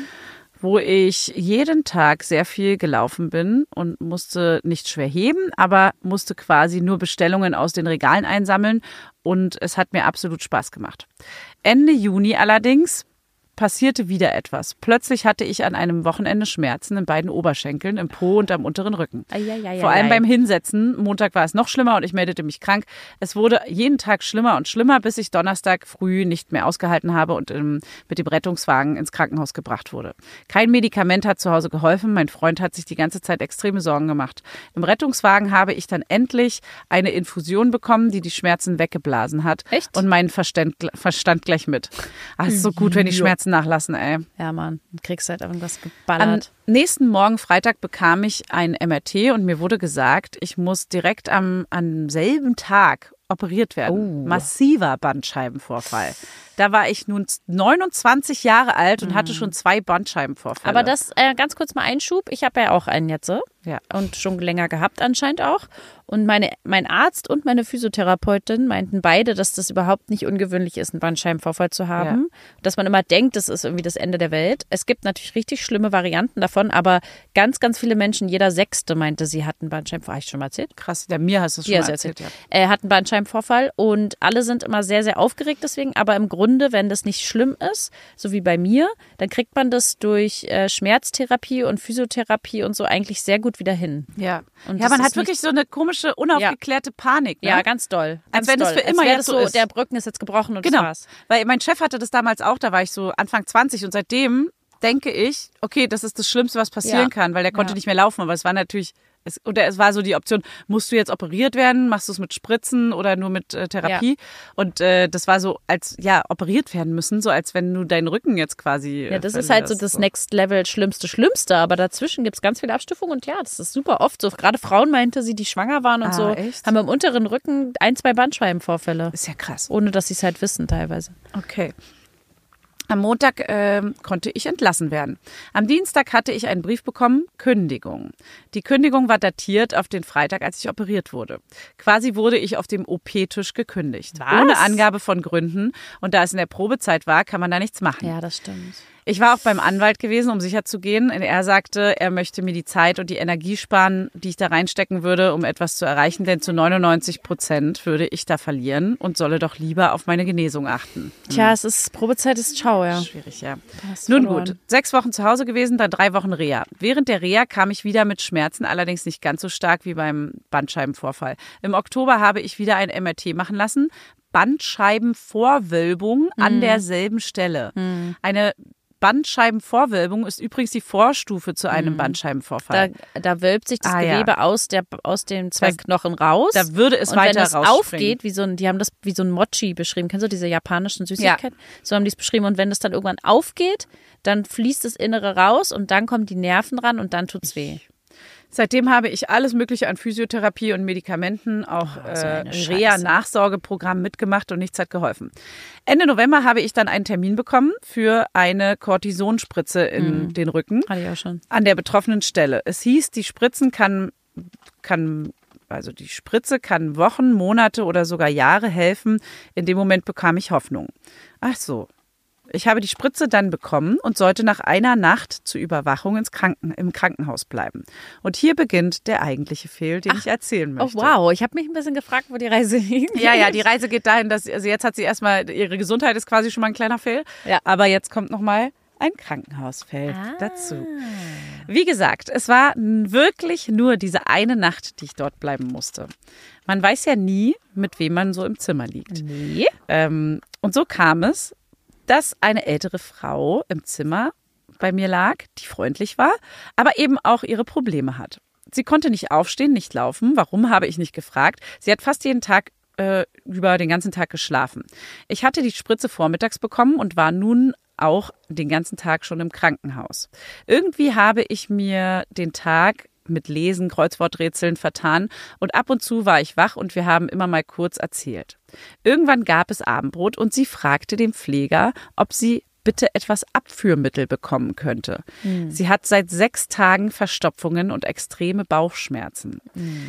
wo ich jeden Tag sehr viel gelaufen bin und musste nicht schwer heben, aber musste quasi nur Bestellungen aus den Regalen einsammeln und es hat mir absolut Spaß gemacht. Ende Juni allerdings passierte wieder etwas. Plötzlich hatte ich an einem Wochenende Schmerzen in beiden Oberschenkeln, im Po und am unteren Rücken. Eieieiei. Vor allem beim Hinsetzen. Montag war es noch schlimmer und ich meldete mich krank. Es wurde jeden Tag schlimmer und schlimmer, bis ich Donnerstag früh nicht mehr ausgehalten habe und ähm, mit dem Rettungswagen ins Krankenhaus gebracht wurde. Kein Medikament hat zu Hause geholfen. Mein Freund hat sich die ganze Zeit extreme Sorgen gemacht. Im Rettungswagen habe ich dann endlich eine Infusion bekommen, die die Schmerzen weggeblasen hat. Echt? Und mein Verstand, Verstand gleich mit. Ach, ist so gut, wenn die Schmerzen nachlassen, ey. Ja, Mann, du kriegst halt irgendwas Am geballert. nächsten Morgen, Freitag, bekam ich ein M R T und mir wurde gesagt, ich muss direkt am, am selben Tag operiert werden. Oh. Massiver Bandscheibenvorfall. Da war ich nun neunundzwanzig Jahre alt und hatte schon zwei Bandscheibenvorfälle. Aber das, äh, ganz kurz mal Einschub, ich habe ja auch einen jetzt so. Ja. Und schon länger gehabt anscheinend auch. Und meine, mein Arzt und meine Physiotherapeutin meinten beide, dass das überhaupt nicht ungewöhnlich ist, einen Bandscheibenvorfall zu haben. Dass man immer denkt, das ist irgendwie das Ende der Welt. Es gibt natürlich richtig schlimme Varianten davon, aber ganz, ganz viele Menschen, jeder Sechste meinte, sie hatten Bandscheibenvorfall. Habe ich schon mal erzählt? Krass, der mir hast du es schon Ja, mal sehr erzählt. Ja. Er hat einen Bandscheibenvorfall und alle sind immer sehr, sehr aufgeregt deswegen. Aber im Grunde, wenn das nicht schlimm ist, so wie bei mir, dann kriegt man das durch äh, Schmerztherapie und Physiotherapie und so eigentlich sehr gut wieder hin. Ja, Und ja das man ist hat wirklich so eine komische, unaufgeklärte Panik. Ne? Ja, ganz doll. Ganz Als wenn es doll. für immer Als wäre jetzt das so ist. Der Rücken ist jetzt gebrochen und Genau, das war's. weil mein Chef hatte das damals auch, da war ich so Anfang zwanzig und seitdem denke ich, okay, das ist das Schlimmste, was passieren Ja. kann, weil der konnte Ja. nicht mehr laufen, aber es war natürlich, es, oder es war so die Option, musst du jetzt operiert werden, machst du es mit Spritzen oder nur mit äh, Therapie? Und äh, das war so, als, ja, operiert werden müssen, so als wenn du deinen Rücken jetzt quasi äh, Ja, das ist halt so verlierst, das Next Level Schlimmste, Schlimmste, aber dazwischen gibt es ganz viele Abstufungen und ja, das ist super oft so. Gerade Frauen meinte sie, die schwanger waren und Ah, so, echt? haben im unteren Rücken ein, zwei Bandscheibenvorfälle, Ist ja krass. ohne dass sie es halt wissen teilweise. Okay. Am Montag ähm, konnte ich entlassen werden. Am Dienstag hatte ich einen Brief bekommen, Kündigung. Die Kündigung war datiert auf den Freitag, als ich operiert wurde. Quasi wurde ich auf dem O P-Tisch gekündigt. Was? Ohne Angabe von Gründen. Und da es in der Probezeit war, kann man da nichts machen. Ja, das stimmt. Ich war auch beim Anwalt gewesen, um sicher zu gehen. Er sagte, er möchte mir die Zeit und die Energie sparen, die ich da reinstecken würde, um etwas zu erreichen. Denn zu neunundneunzig Prozent würde ich da verlieren und solle doch lieber auf meine Genesung achten. Tja, es ist, Probezeit ist ciao, ja. Schwierig, ja. hast du Nun verloren. gut, sechs Wochen zu Hause gewesen, dann drei Wochen Reha. Während der Reha kam ich wieder mit Schmerzen, allerdings nicht ganz so stark wie beim Bandscheibenvorfall. Im Oktober habe ich wieder ein M R T machen lassen. Bandscheibenvorwölbung an derselben Stelle. Eine Bandscheibenvorwölbung ist übrigens die Vorstufe zu einem Mhm. Bandscheibenvorfall. Da, da wölbt sich das Ah, ja. Gewebe aus, der, aus dem zwei Das- Knochen raus. Da würde es und weiter wenn es rausspringen. aufgeht, wie so ein, die haben das wie so ein Mochi beschrieben. Kennst du diese japanischen Süßigkeiten? So haben die es beschrieben. Und wenn es dann irgendwann aufgeht, dann fließt das Innere raus und dann kommen die Nerven ran und dann tut's weh. Seitdem habe ich alles Mögliche an Physiotherapie und Medikamenten, auch Oh, so äh, eine Scheiße. Reha-Nachsorgeprogramm mitgemacht und nichts hat geholfen. Ende November habe ich dann einen Termin bekommen für eine Kortisonspritze in Mhm. den Rücken Hatte ich auch schon. an der betroffenen Stelle. Es hieß, die Spritzen kann, kann, also die Spritze kann Wochen, Monate oder sogar Jahre helfen. In dem Moment bekam ich Hoffnung. Ach so. Ich habe die Spritze dann bekommen und sollte nach einer Nacht zur Überwachung ins Kranken, im Krankenhaus bleiben. Und hier beginnt der eigentliche Fehl, den ich erzählen Oh möchte. wow, ich habe mich ein bisschen gefragt, wo die Reise hingeht. Ja, ja, die Reise geht dahin, dass also jetzt hat sie erstmal, ihre Gesundheit ist quasi schon mal ein kleiner Fehl. Ja. Aber jetzt kommt noch mal ein Krankenhausfeld Ah. dazu. Wie gesagt, es war n- wirklich nur diese eine Nacht, die ich dort bleiben musste. Man weiß ja nie, mit wem man so im Zimmer liegt. Nee. Ähm, und so kam es, dass eine ältere Frau im Zimmer bei mir lag, die freundlich war, aber eben auch ihre Probleme hat. Sie konnte nicht aufstehen, nicht laufen. Warum, habe ich nicht gefragt. Sie hat fast jeden Tag äh, über den ganzen Tag geschlafen. Ich hatte die Spritze vormittags bekommen und war nun auch den ganzen Tag schon im Krankenhaus. Irgendwie habe ich mir den Tag mit Lesen, Kreuzworträtseln vertan und ab und zu war ich wach und wir haben immer mal kurz erzählt. Irgendwann gab es Abendbrot und sie fragte den Pfleger, ob sie bitte etwas Abführmittel bekommen könnte. Sie hat seit sechs Tagen Verstopfungen und extreme Bauchschmerzen.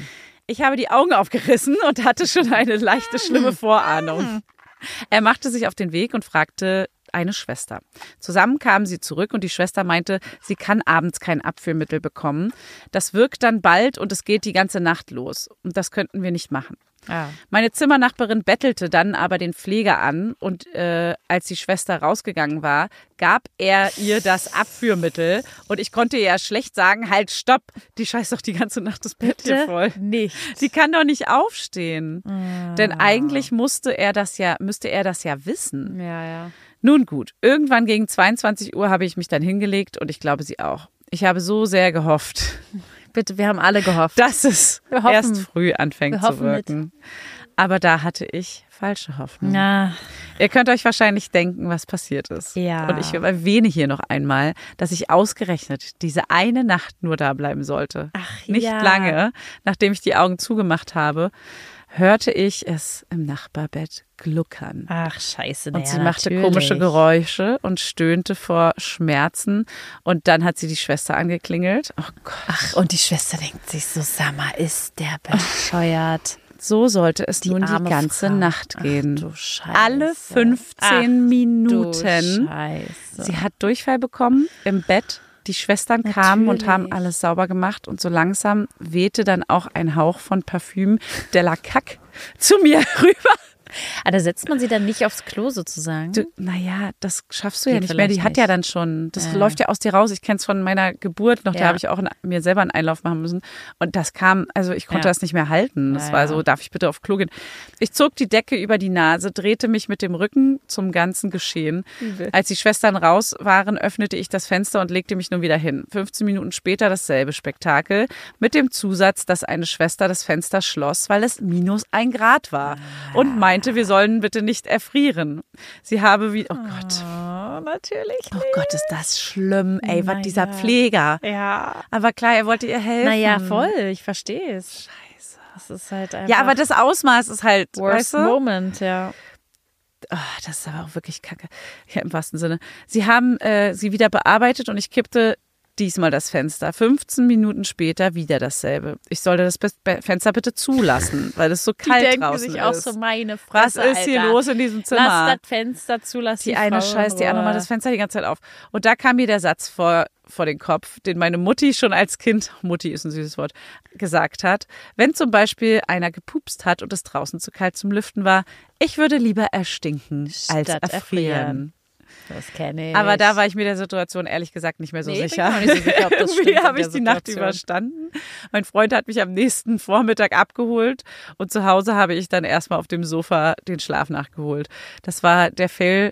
Ich habe die Augen aufgerissen und hatte schon eine leichte, schlimme Vorahnung. Er machte sich auf den Weg und fragte eine Schwester. Zusammen kamen sie zurück und die Schwester meinte, sie kann abends kein Abführmittel bekommen. Das wirkt dann bald und es geht die ganze Nacht los. Und das könnten wir nicht machen. Ah. Meine Zimmernachbarin bettelte dann aber den Pfleger an und äh, als die Schwester rausgegangen war, gab er ihr das Abführmittel und ich konnte ihr ja schlecht sagen, halt stopp, die scheißt doch die ganze Nacht das Bett hier voll. Nicht. Sie kann doch nicht aufstehen. Denn eigentlich musste er das ja, müsste er das ja wissen. Ja, ja. Nun gut, irgendwann gegen zweiundzwanzig Uhr habe ich mich dann hingelegt und ich glaube sie auch. Ich habe so sehr gehofft, Bitte, wir haben alle gehofft. dass es Wir hoffen- erst früh anfängt wir zu hoffen mit. wirken. Aber da hatte ich falsche Hoffnung. Ja. Ihr könnt euch wahrscheinlich denken, was passiert ist. Ja. Und ich erwähne hier noch einmal, dass ich ausgerechnet diese eine Nacht nur da bleiben sollte. Ach, Nicht ja. lange, nachdem ich die Augen zugemacht habe, hörte ich es im Nachbarbett gluckern. Ach, scheiße. Und na sie ja, machte natürlich. komische Geräusche und stöhnte vor Schmerzen. Und dann hat sie die Schwester angeklingelt. Oh Gott. Ach, und die Schwester denkt sich so, sag mal, ist der bescheuert? So sollte es nun die arme ganze Frau. Nacht gehen. Ach, du Scheiße. Alle fünfzehn Ach, Minuten. Du Scheiße. Sie hat Durchfall bekommen im Bett. Die Schwestern kamen und haben Natürlich. alles sauber gemacht. Und so langsam wehte dann auch ein Hauch von Parfüm de la Cac zu mir rüber. Ah, da setzt man sie dann nicht aufs Klo sozusagen. Du, naja, das schaffst du ja Geht nicht mehr. Die vielleicht hat ja nicht. dann schon, das Ja. läuft ja aus dir raus. Ich kenne es von meiner Geburt noch, da Ja. habe ich auch in, mir selber einen Einlauf machen müssen. Und das kam, also ich konnte Ja. das nicht mehr halten. Das Ja, war ja. so, darf ich bitte auf Klo gehen? Ich zog die Decke über die Nase, drehte mich mit dem Rücken zum ganzen Geschehen. Als die Schwestern raus waren, öffnete ich das Fenster und legte mich nun wieder hin. fünfzehn Minuten später dasselbe Spektakel mit dem Zusatz, dass eine Schwester das Fenster schloss, weil es minus ein Grad war und meinte, wir sollen bitte nicht erfrieren. Sie habe wie, oh Gott, Oh, natürlich oh Gott, ist das schlimm, ey, was Na dieser ja. Pfleger. Ja. Aber klar, er wollte ihr helfen. Naja, voll, ich verstehe es. Scheiße. Das ist halt einfach Ja, aber das Ausmaß ist halt, worst weißt du? moment, ja. Ah, das ist aber auch wirklich kacke. Ja, im wahrsten Sinne. Sie haben äh, sie wieder bearbeitet und ich kippte diesmal das Fenster. fünfzehn Minuten später wieder dasselbe. Ich sollte das Be- Fenster bitte zulassen, weil es so Die kalt denken draußen sich auch ist. so, meine Was Fresse, ist hier Alter. los in diesem Zimmer? Lass das Fenster zu, lass die, Die eine Frau in scheißt die andere mal Ruhe. das Fenster die ganze Zeit auf. Und da kam mir der Satz vor, vor den Kopf, den meine Mutti schon als Kind, Mutti ist ein süßes Wort, gesagt hat. Wenn zum Beispiel einer gepupst hat und es draußen zu kalt zum Lüften war, ich würde lieber erstinken als Statt erfrieren. erfrieren. Das kenne ich. Aber da war ich mir der Situation ehrlich gesagt nicht mehr so Nee, bin sicher. ich auch nicht so sicher, ob das Irgendwie stimmt in habe ich der die Nacht Situation. überstanden. Mein Freund hat mich am nächsten Vormittag abgeholt und zu Hause habe ich dann erstmal auf dem Sofa den Schlaf nachgeholt. Das war der Fail,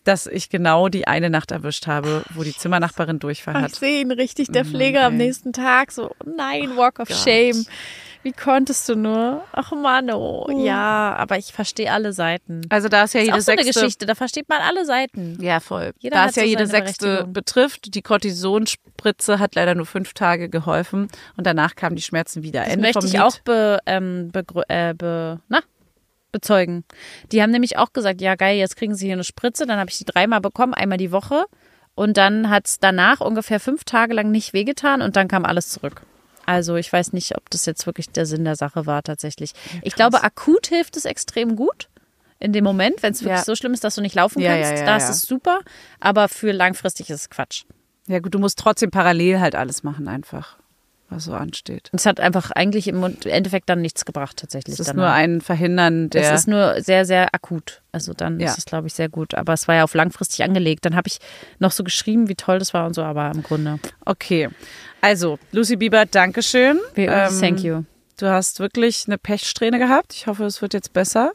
dass ich genau die eine Nacht erwischt habe, wo die Zimmernachbarin Durchfall hat. Ich sehe ihn richtig, der Pfleger mm, am nächsten Tag so, oh nein, Walk of oh Shame. Wie konntest du nur? Ach Mann, oh. oh. Ja, aber ich verstehe alle Seiten. Also da ist ja jede ist auch so eine sechste Geschichte, da versteht man alle Seiten. Ja, voll. Jeder da hat es ja so jede seine sechste betrifft. Die Cortisonspritze hat leider nur fünf Tage geholfen und danach kamen die Schmerzen wieder. Das Ende möchte vom ich Lied. auch be, ähm, begrü- äh, be, na, bezeugen. Die haben nämlich auch gesagt, ja geil, jetzt kriegen sie hier eine Spritze. Dann habe ich die dreimal bekommen, einmal die Woche. Und dann hat es danach ungefähr fünf Tage lang nicht wehgetan und dann kam alles zurück. Also ich weiß nicht, ob das jetzt wirklich der Sinn der Sache war tatsächlich. Ja, ich glaube, akut hilft es extrem gut. In dem Moment, wenn es wirklich ja. so schlimm ist, dass du nicht laufen ja, kannst, ja, ja, da ja. ist es super. Aber für langfristig ist es Quatsch. Ja gut, du musst trotzdem parallel halt alles machen einfach, was so ansteht. Es hat einfach eigentlich im Endeffekt dann nichts gebracht tatsächlich. Es ist danach. nur ein Verhindern der... Es ist nur sehr, sehr akut. Also dann Ja. ist es, glaube ich, sehr gut. Aber es war ja auf langfristig angelegt. Dann habe ich noch so geschrieben, wie toll das war und so, aber im Grunde. Okay, also Lucy Bieber, Dankeschön. We- Ähm, Thank you. Du hast wirklich eine Pechsträhne gehabt. Ich hoffe, es wird jetzt besser.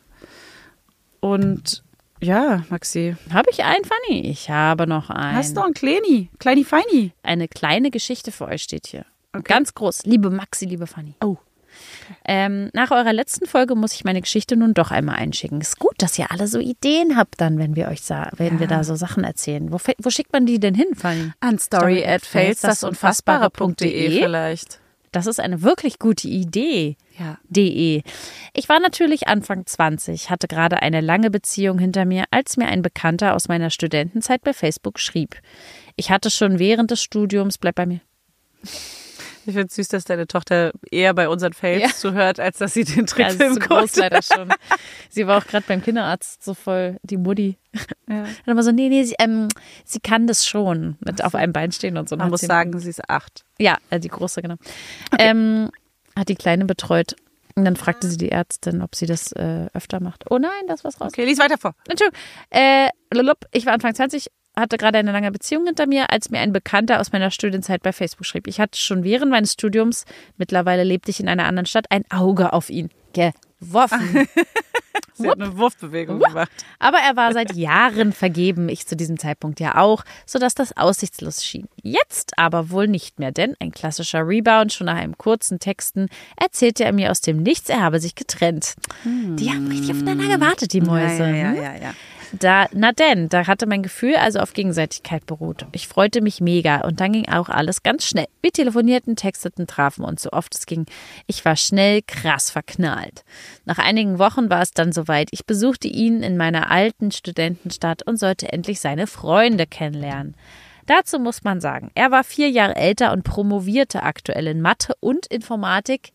Und ja, Maxi, Habe ich einen, Fanny? Ich habe noch einen. hast du noch einen Kleini, Kleini Feini? Eine kleine Geschichte für euch steht hier. Okay. Ganz groß. Liebe Maxi, liebe Fanny. Oh. Ähm, nach eurer letzten Folge muss ich meine Geschichte nun doch einmal einschicken. Ist gut, dass ihr alle so Ideen habt dann, wenn wir euch sa- wenn Ja. wir da so Sachen erzählen. Wo, fe- wo schickt man die denn hin, Fanny? An story at fails das unfassbare punkt de vielleicht. Das ist eine wirklich gute Idee. Ja. De. Ich war natürlich Anfang zwanzig, hatte gerade eine lange Beziehung hinter mir, als mir ein Bekannter aus meiner Studentenzeit bei Facebook schrieb. Ich hatte schon während des Studiums, bleib bei mir. Ich finde es süß, dass deine Tochter eher bei unseren Fails Ja. zuhört, als dass sie den Ja, Trickfilm ist zu groß guckt. leider schon. Sie war auch gerade beim Kinderarzt so voll, die Mutti. Ja. Dann immer so, nee, nee, sie, ähm, sie kann das schon, mit auf einem Bein stehen und so. Man Hat muss sie- sagen, sie ist acht. Ja, äh, die Große, genau. Ähm, hat die Kleine betreut. Und dann fragte sie die Ärztin, ob sie das äh, öfter macht. Oh nein, das war's raus. Okay, lies weiter vor. Entschuldigung. Äh, lulup, ich war Anfang zwanzig, hatte gerade eine lange Beziehung hinter mir, als mir ein Bekannter aus meiner Studienzeit bei Facebook schrieb. Ich hatte schon während meines Studiums, mittlerweile lebte ich in einer anderen Stadt, ein Auge auf ihn geworfen. Sie hat eine Wurfbewegung gemacht. Aber er war seit Jahren vergeben, ich zu diesem Zeitpunkt ja auch, sodass das aussichtslos schien. Jetzt aber wohl nicht mehr, denn ein klassischer Rebound, schon nach einem kurzen Texten, erzählte er mir aus dem Nichts, er habe sich getrennt. Hm. Die haben richtig aufeinander gewartet, die Mäuse. Ja, ja, hm? ja, ja. Da, na denn, da hatte mein Gefühl also auf Gegenseitigkeit beruht. Ich freute mich mega und dann ging auch alles ganz schnell. Wir telefonierten, texteten, trafen uns so oft es ging. Ich war schnell krass verknallt. Nach einigen Wochen war es dann soweit. Ich besuchte ihn in meiner alten Studentenstadt und sollte endlich seine Freunde kennenlernen. Dazu muss man sagen, er war vier Jahre älter und promovierte aktuell in Mathe und Informatik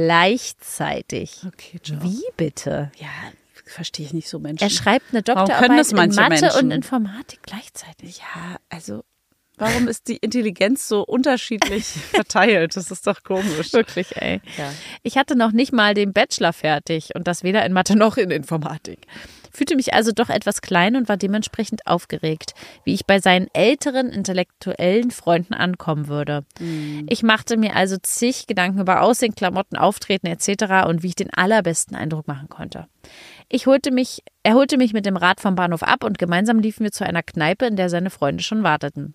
gleichzeitig. Okay, Joe. Wie bitte? Ja, verstehe ich nicht so Menschen. Er schreibt eine Warum Doktorarbeit können das in manche Mathe Menschen? und Informatik gleichzeitig. Ja, also warum ist die Intelligenz so unterschiedlich verteilt? Das ist doch komisch. Wirklich, ey. Ja. Ich hatte noch nicht mal den Bachelor fertig und das weder in Mathe noch in Informatik. Fühlte mich also doch etwas klein und war dementsprechend aufgeregt, wie ich bei seinen älteren intellektuellen Freunden ankommen würde. Mhm. Ich machte mir also zig Gedanken über Aussehen, Klamotten, Auftreten et cetera und wie ich den allerbesten Eindruck machen konnte. Ich holte mich, er holte mich mit dem Rad vom Bahnhof ab und gemeinsam liefen wir zu einer Kneipe, in der seine Freunde schon warteten.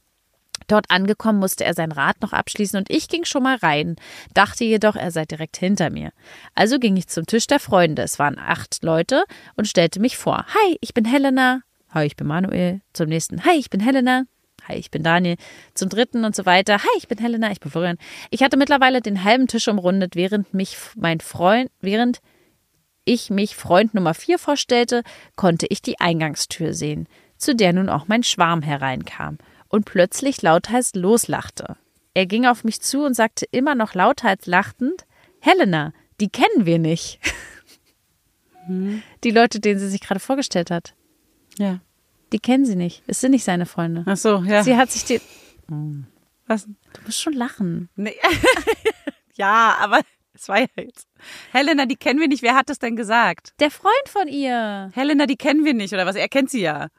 Dort angekommen musste er sein Rad noch abschließen und ich ging schon mal rein, dachte jedoch, er sei direkt hinter mir. Also ging ich zum Tisch der Freunde, es waren acht Leute und stellte mich vor. Hi, ich bin Helena. Hi, ich bin Manuel. Zum nächsten. Hi, ich bin Helena. Hi, ich bin Daniel. Zum dritten und so weiter. Hi, ich bin Helena. Ich bin Florian. Ich hatte mittlerweile den halben Tisch umrundet, während mich mein Freund, während ich mich Freund Nummer vier vorstellte, konnte ich die Eingangstür sehen, zu der nun auch mein Schwarm hereinkam und plötzlich lauthals loslachte. Er ging auf mich zu und sagte immer noch lauthals lachend, Helena, die kennen wir nicht. Hm. Die Leute, denen sie sich gerade vorgestellt hat. Ja. Die kennen sie nicht. Es sind nicht seine Freunde. Ach so, ja. Sie hat sich die... Was? Du musst schon lachen. Nee. Ja, aber es war ja jetzt. Helena, die kennen wir nicht. Wer hat das denn gesagt? Der Freund von ihr. Helena, die kennen wir nicht, oder was? Er kennt sie ja.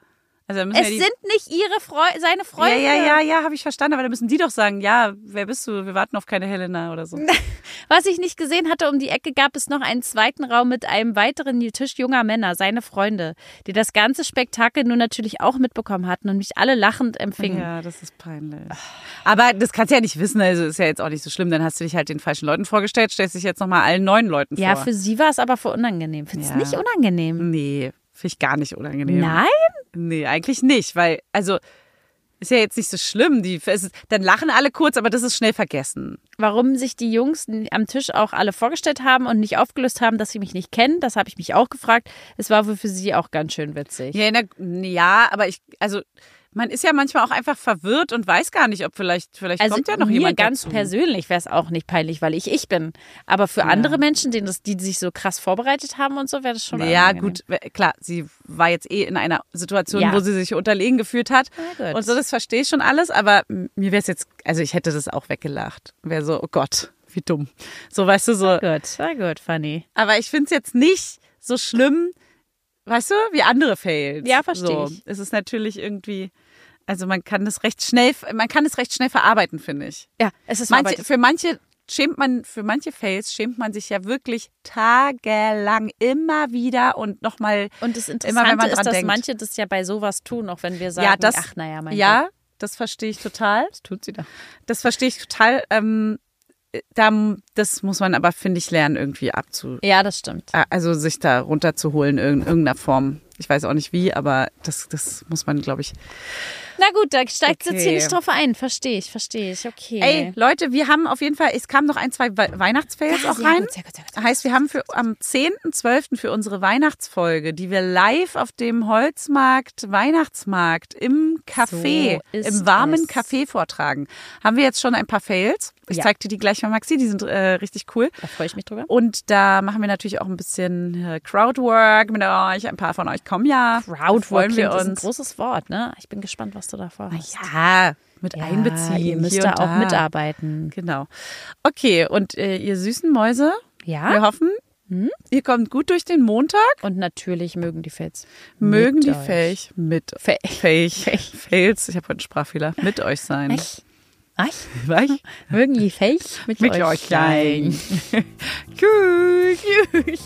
Also müssen es ja die, sind nicht ihre Freu- seine Freunde. Ja, ja, ja, ja, habe ich verstanden. Aber dann müssen die doch sagen, ja, wer bist du? Wir warten auf keine Helena oder so. Was ich nicht gesehen hatte, um die Ecke gab es noch einen zweiten Raum mit einem weiteren Tisch junger Männer, seine Freunde, die das ganze Spektakel nun natürlich auch mitbekommen hatten und mich alle lachend empfingen. Ja, das ist peinlich. Aber das kannst du ja nicht wissen, also ist ja jetzt auch nicht so schlimm. Dann hast du dich halt den falschen Leuten vorgestellt, stellst dich jetzt nochmal allen neuen Leuten vor. Ja, für sie war es aber für unangenehm. Findest du Ja. nicht unangenehm? Nee, finde ich gar nicht unangenehm. Nein? Nee, eigentlich nicht, weil, also, ist ja jetzt nicht so schlimm. Die, es ist, dann lachen alle kurz, aber das ist schnell vergessen. Warum sich die Jungs am Tisch auch alle vorgestellt haben und nicht aufgelöst haben, dass sie mich nicht kennen, das habe ich mich auch gefragt. Es war wohl für sie auch ganz schön witzig. Ja, na, ja, aber ich, also, man ist ja manchmal auch einfach verwirrt und weiß gar nicht, ob vielleicht, vielleicht Also kommt ja noch mir jemand ganz dazu. persönlich wäre es auch nicht peinlich, weil ich ich bin. Aber für Ja. andere Menschen, denen das, die sich so krass vorbereitet haben und so, wäre das schon Ja, unangenehm. gut, klar, sie war jetzt eh in einer Situation, Ja. wo sie sich unterlegen gefühlt hat. Na gut. Und so, das verstehe ich schon alles, aber mir wäre es jetzt, also ich hätte das auch weggelacht. Wäre so, oh Gott, wie dumm. So, weißt du, so. Gut, sehr gut, funny. Aber ich finde es jetzt nicht so schlimm, weißt du, wie andere Fails. Ja, verstehe so. ich. Es ist natürlich irgendwie, also man kann es recht schnell, man kann es recht schnell verarbeiten, finde ich. Ja, es ist Manche, für manche schämt man, für manche Fails schämt man sich ja wirklich tagelang immer wieder und nochmal. Und das immer, wenn Interessante man ist, dran dass denkt. manche das ja bei sowas tun, auch wenn wir sagen, Ja, das, ach naja, mein ja, Gott. das verstehe ich total. Das tut sie doch. Das verstehe ich total. Ähm, da, das muss man aber, finde ich, lernen, irgendwie abzu, Ja, das stimmt. also sich da runterzuholen in irgendeiner Form. Ich weiß auch nicht wie, aber das, das muss man, glaube ich. Na gut, da steigt sie Okay. jetzt hier nicht drauf ein. Verstehe ich, verstehe ich. Okay. Ey, Leute, wir haben auf jeden Fall, es kamen noch ein, zwei We- Weihnachtsfails Ja, auch sehr rein. gut, sehr gut, sehr gut, sehr Heißt, wir haben für am zehnten zwölften für unsere Weihnachtsfolge, die wir live auf dem Holzmarkt, Weihnachtsmarkt im Café, So ist im warmen es. Café vortragen, haben wir jetzt schon ein paar Fails. Ich Ja. zeig dir die gleich mal, Maxi, die sind äh, richtig cool. Da freue ich mich drüber. Und da machen wir natürlich auch ein bisschen äh, Crowdwork mit euch. Ein paar von euch kommen ja. Da Crowdwork freuen wir ist ein uns. großes Wort, ne? Ich bin gespannt, was du davor hast. Ja, mit Ja, einbeziehen. ihr müsst hier da und auch mitarbeiten. Genau. Okay, und äh, ihr süßen Mäuse, Ja. wir hoffen, Hm? ihr kommt gut durch den Montag. Und natürlich mögen die Fails. Mögen mit die euch. Fähig mit Fäh- Fähig, Fails, ich habe heute einen Sprachfehler, mit euch sein. Echt? Ach, Was? mögen die Fähig mit, Mit euch, euch sein. sein. Tschüss. Tschüss.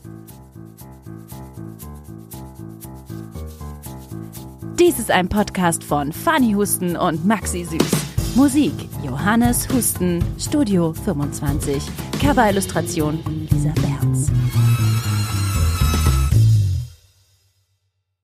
Dies ist ein Podcast von Fanny Husten und Maxi Süß. Musik Johannes Husten, Studio fünfundzwanzig. Coverillustration Lisa Berns.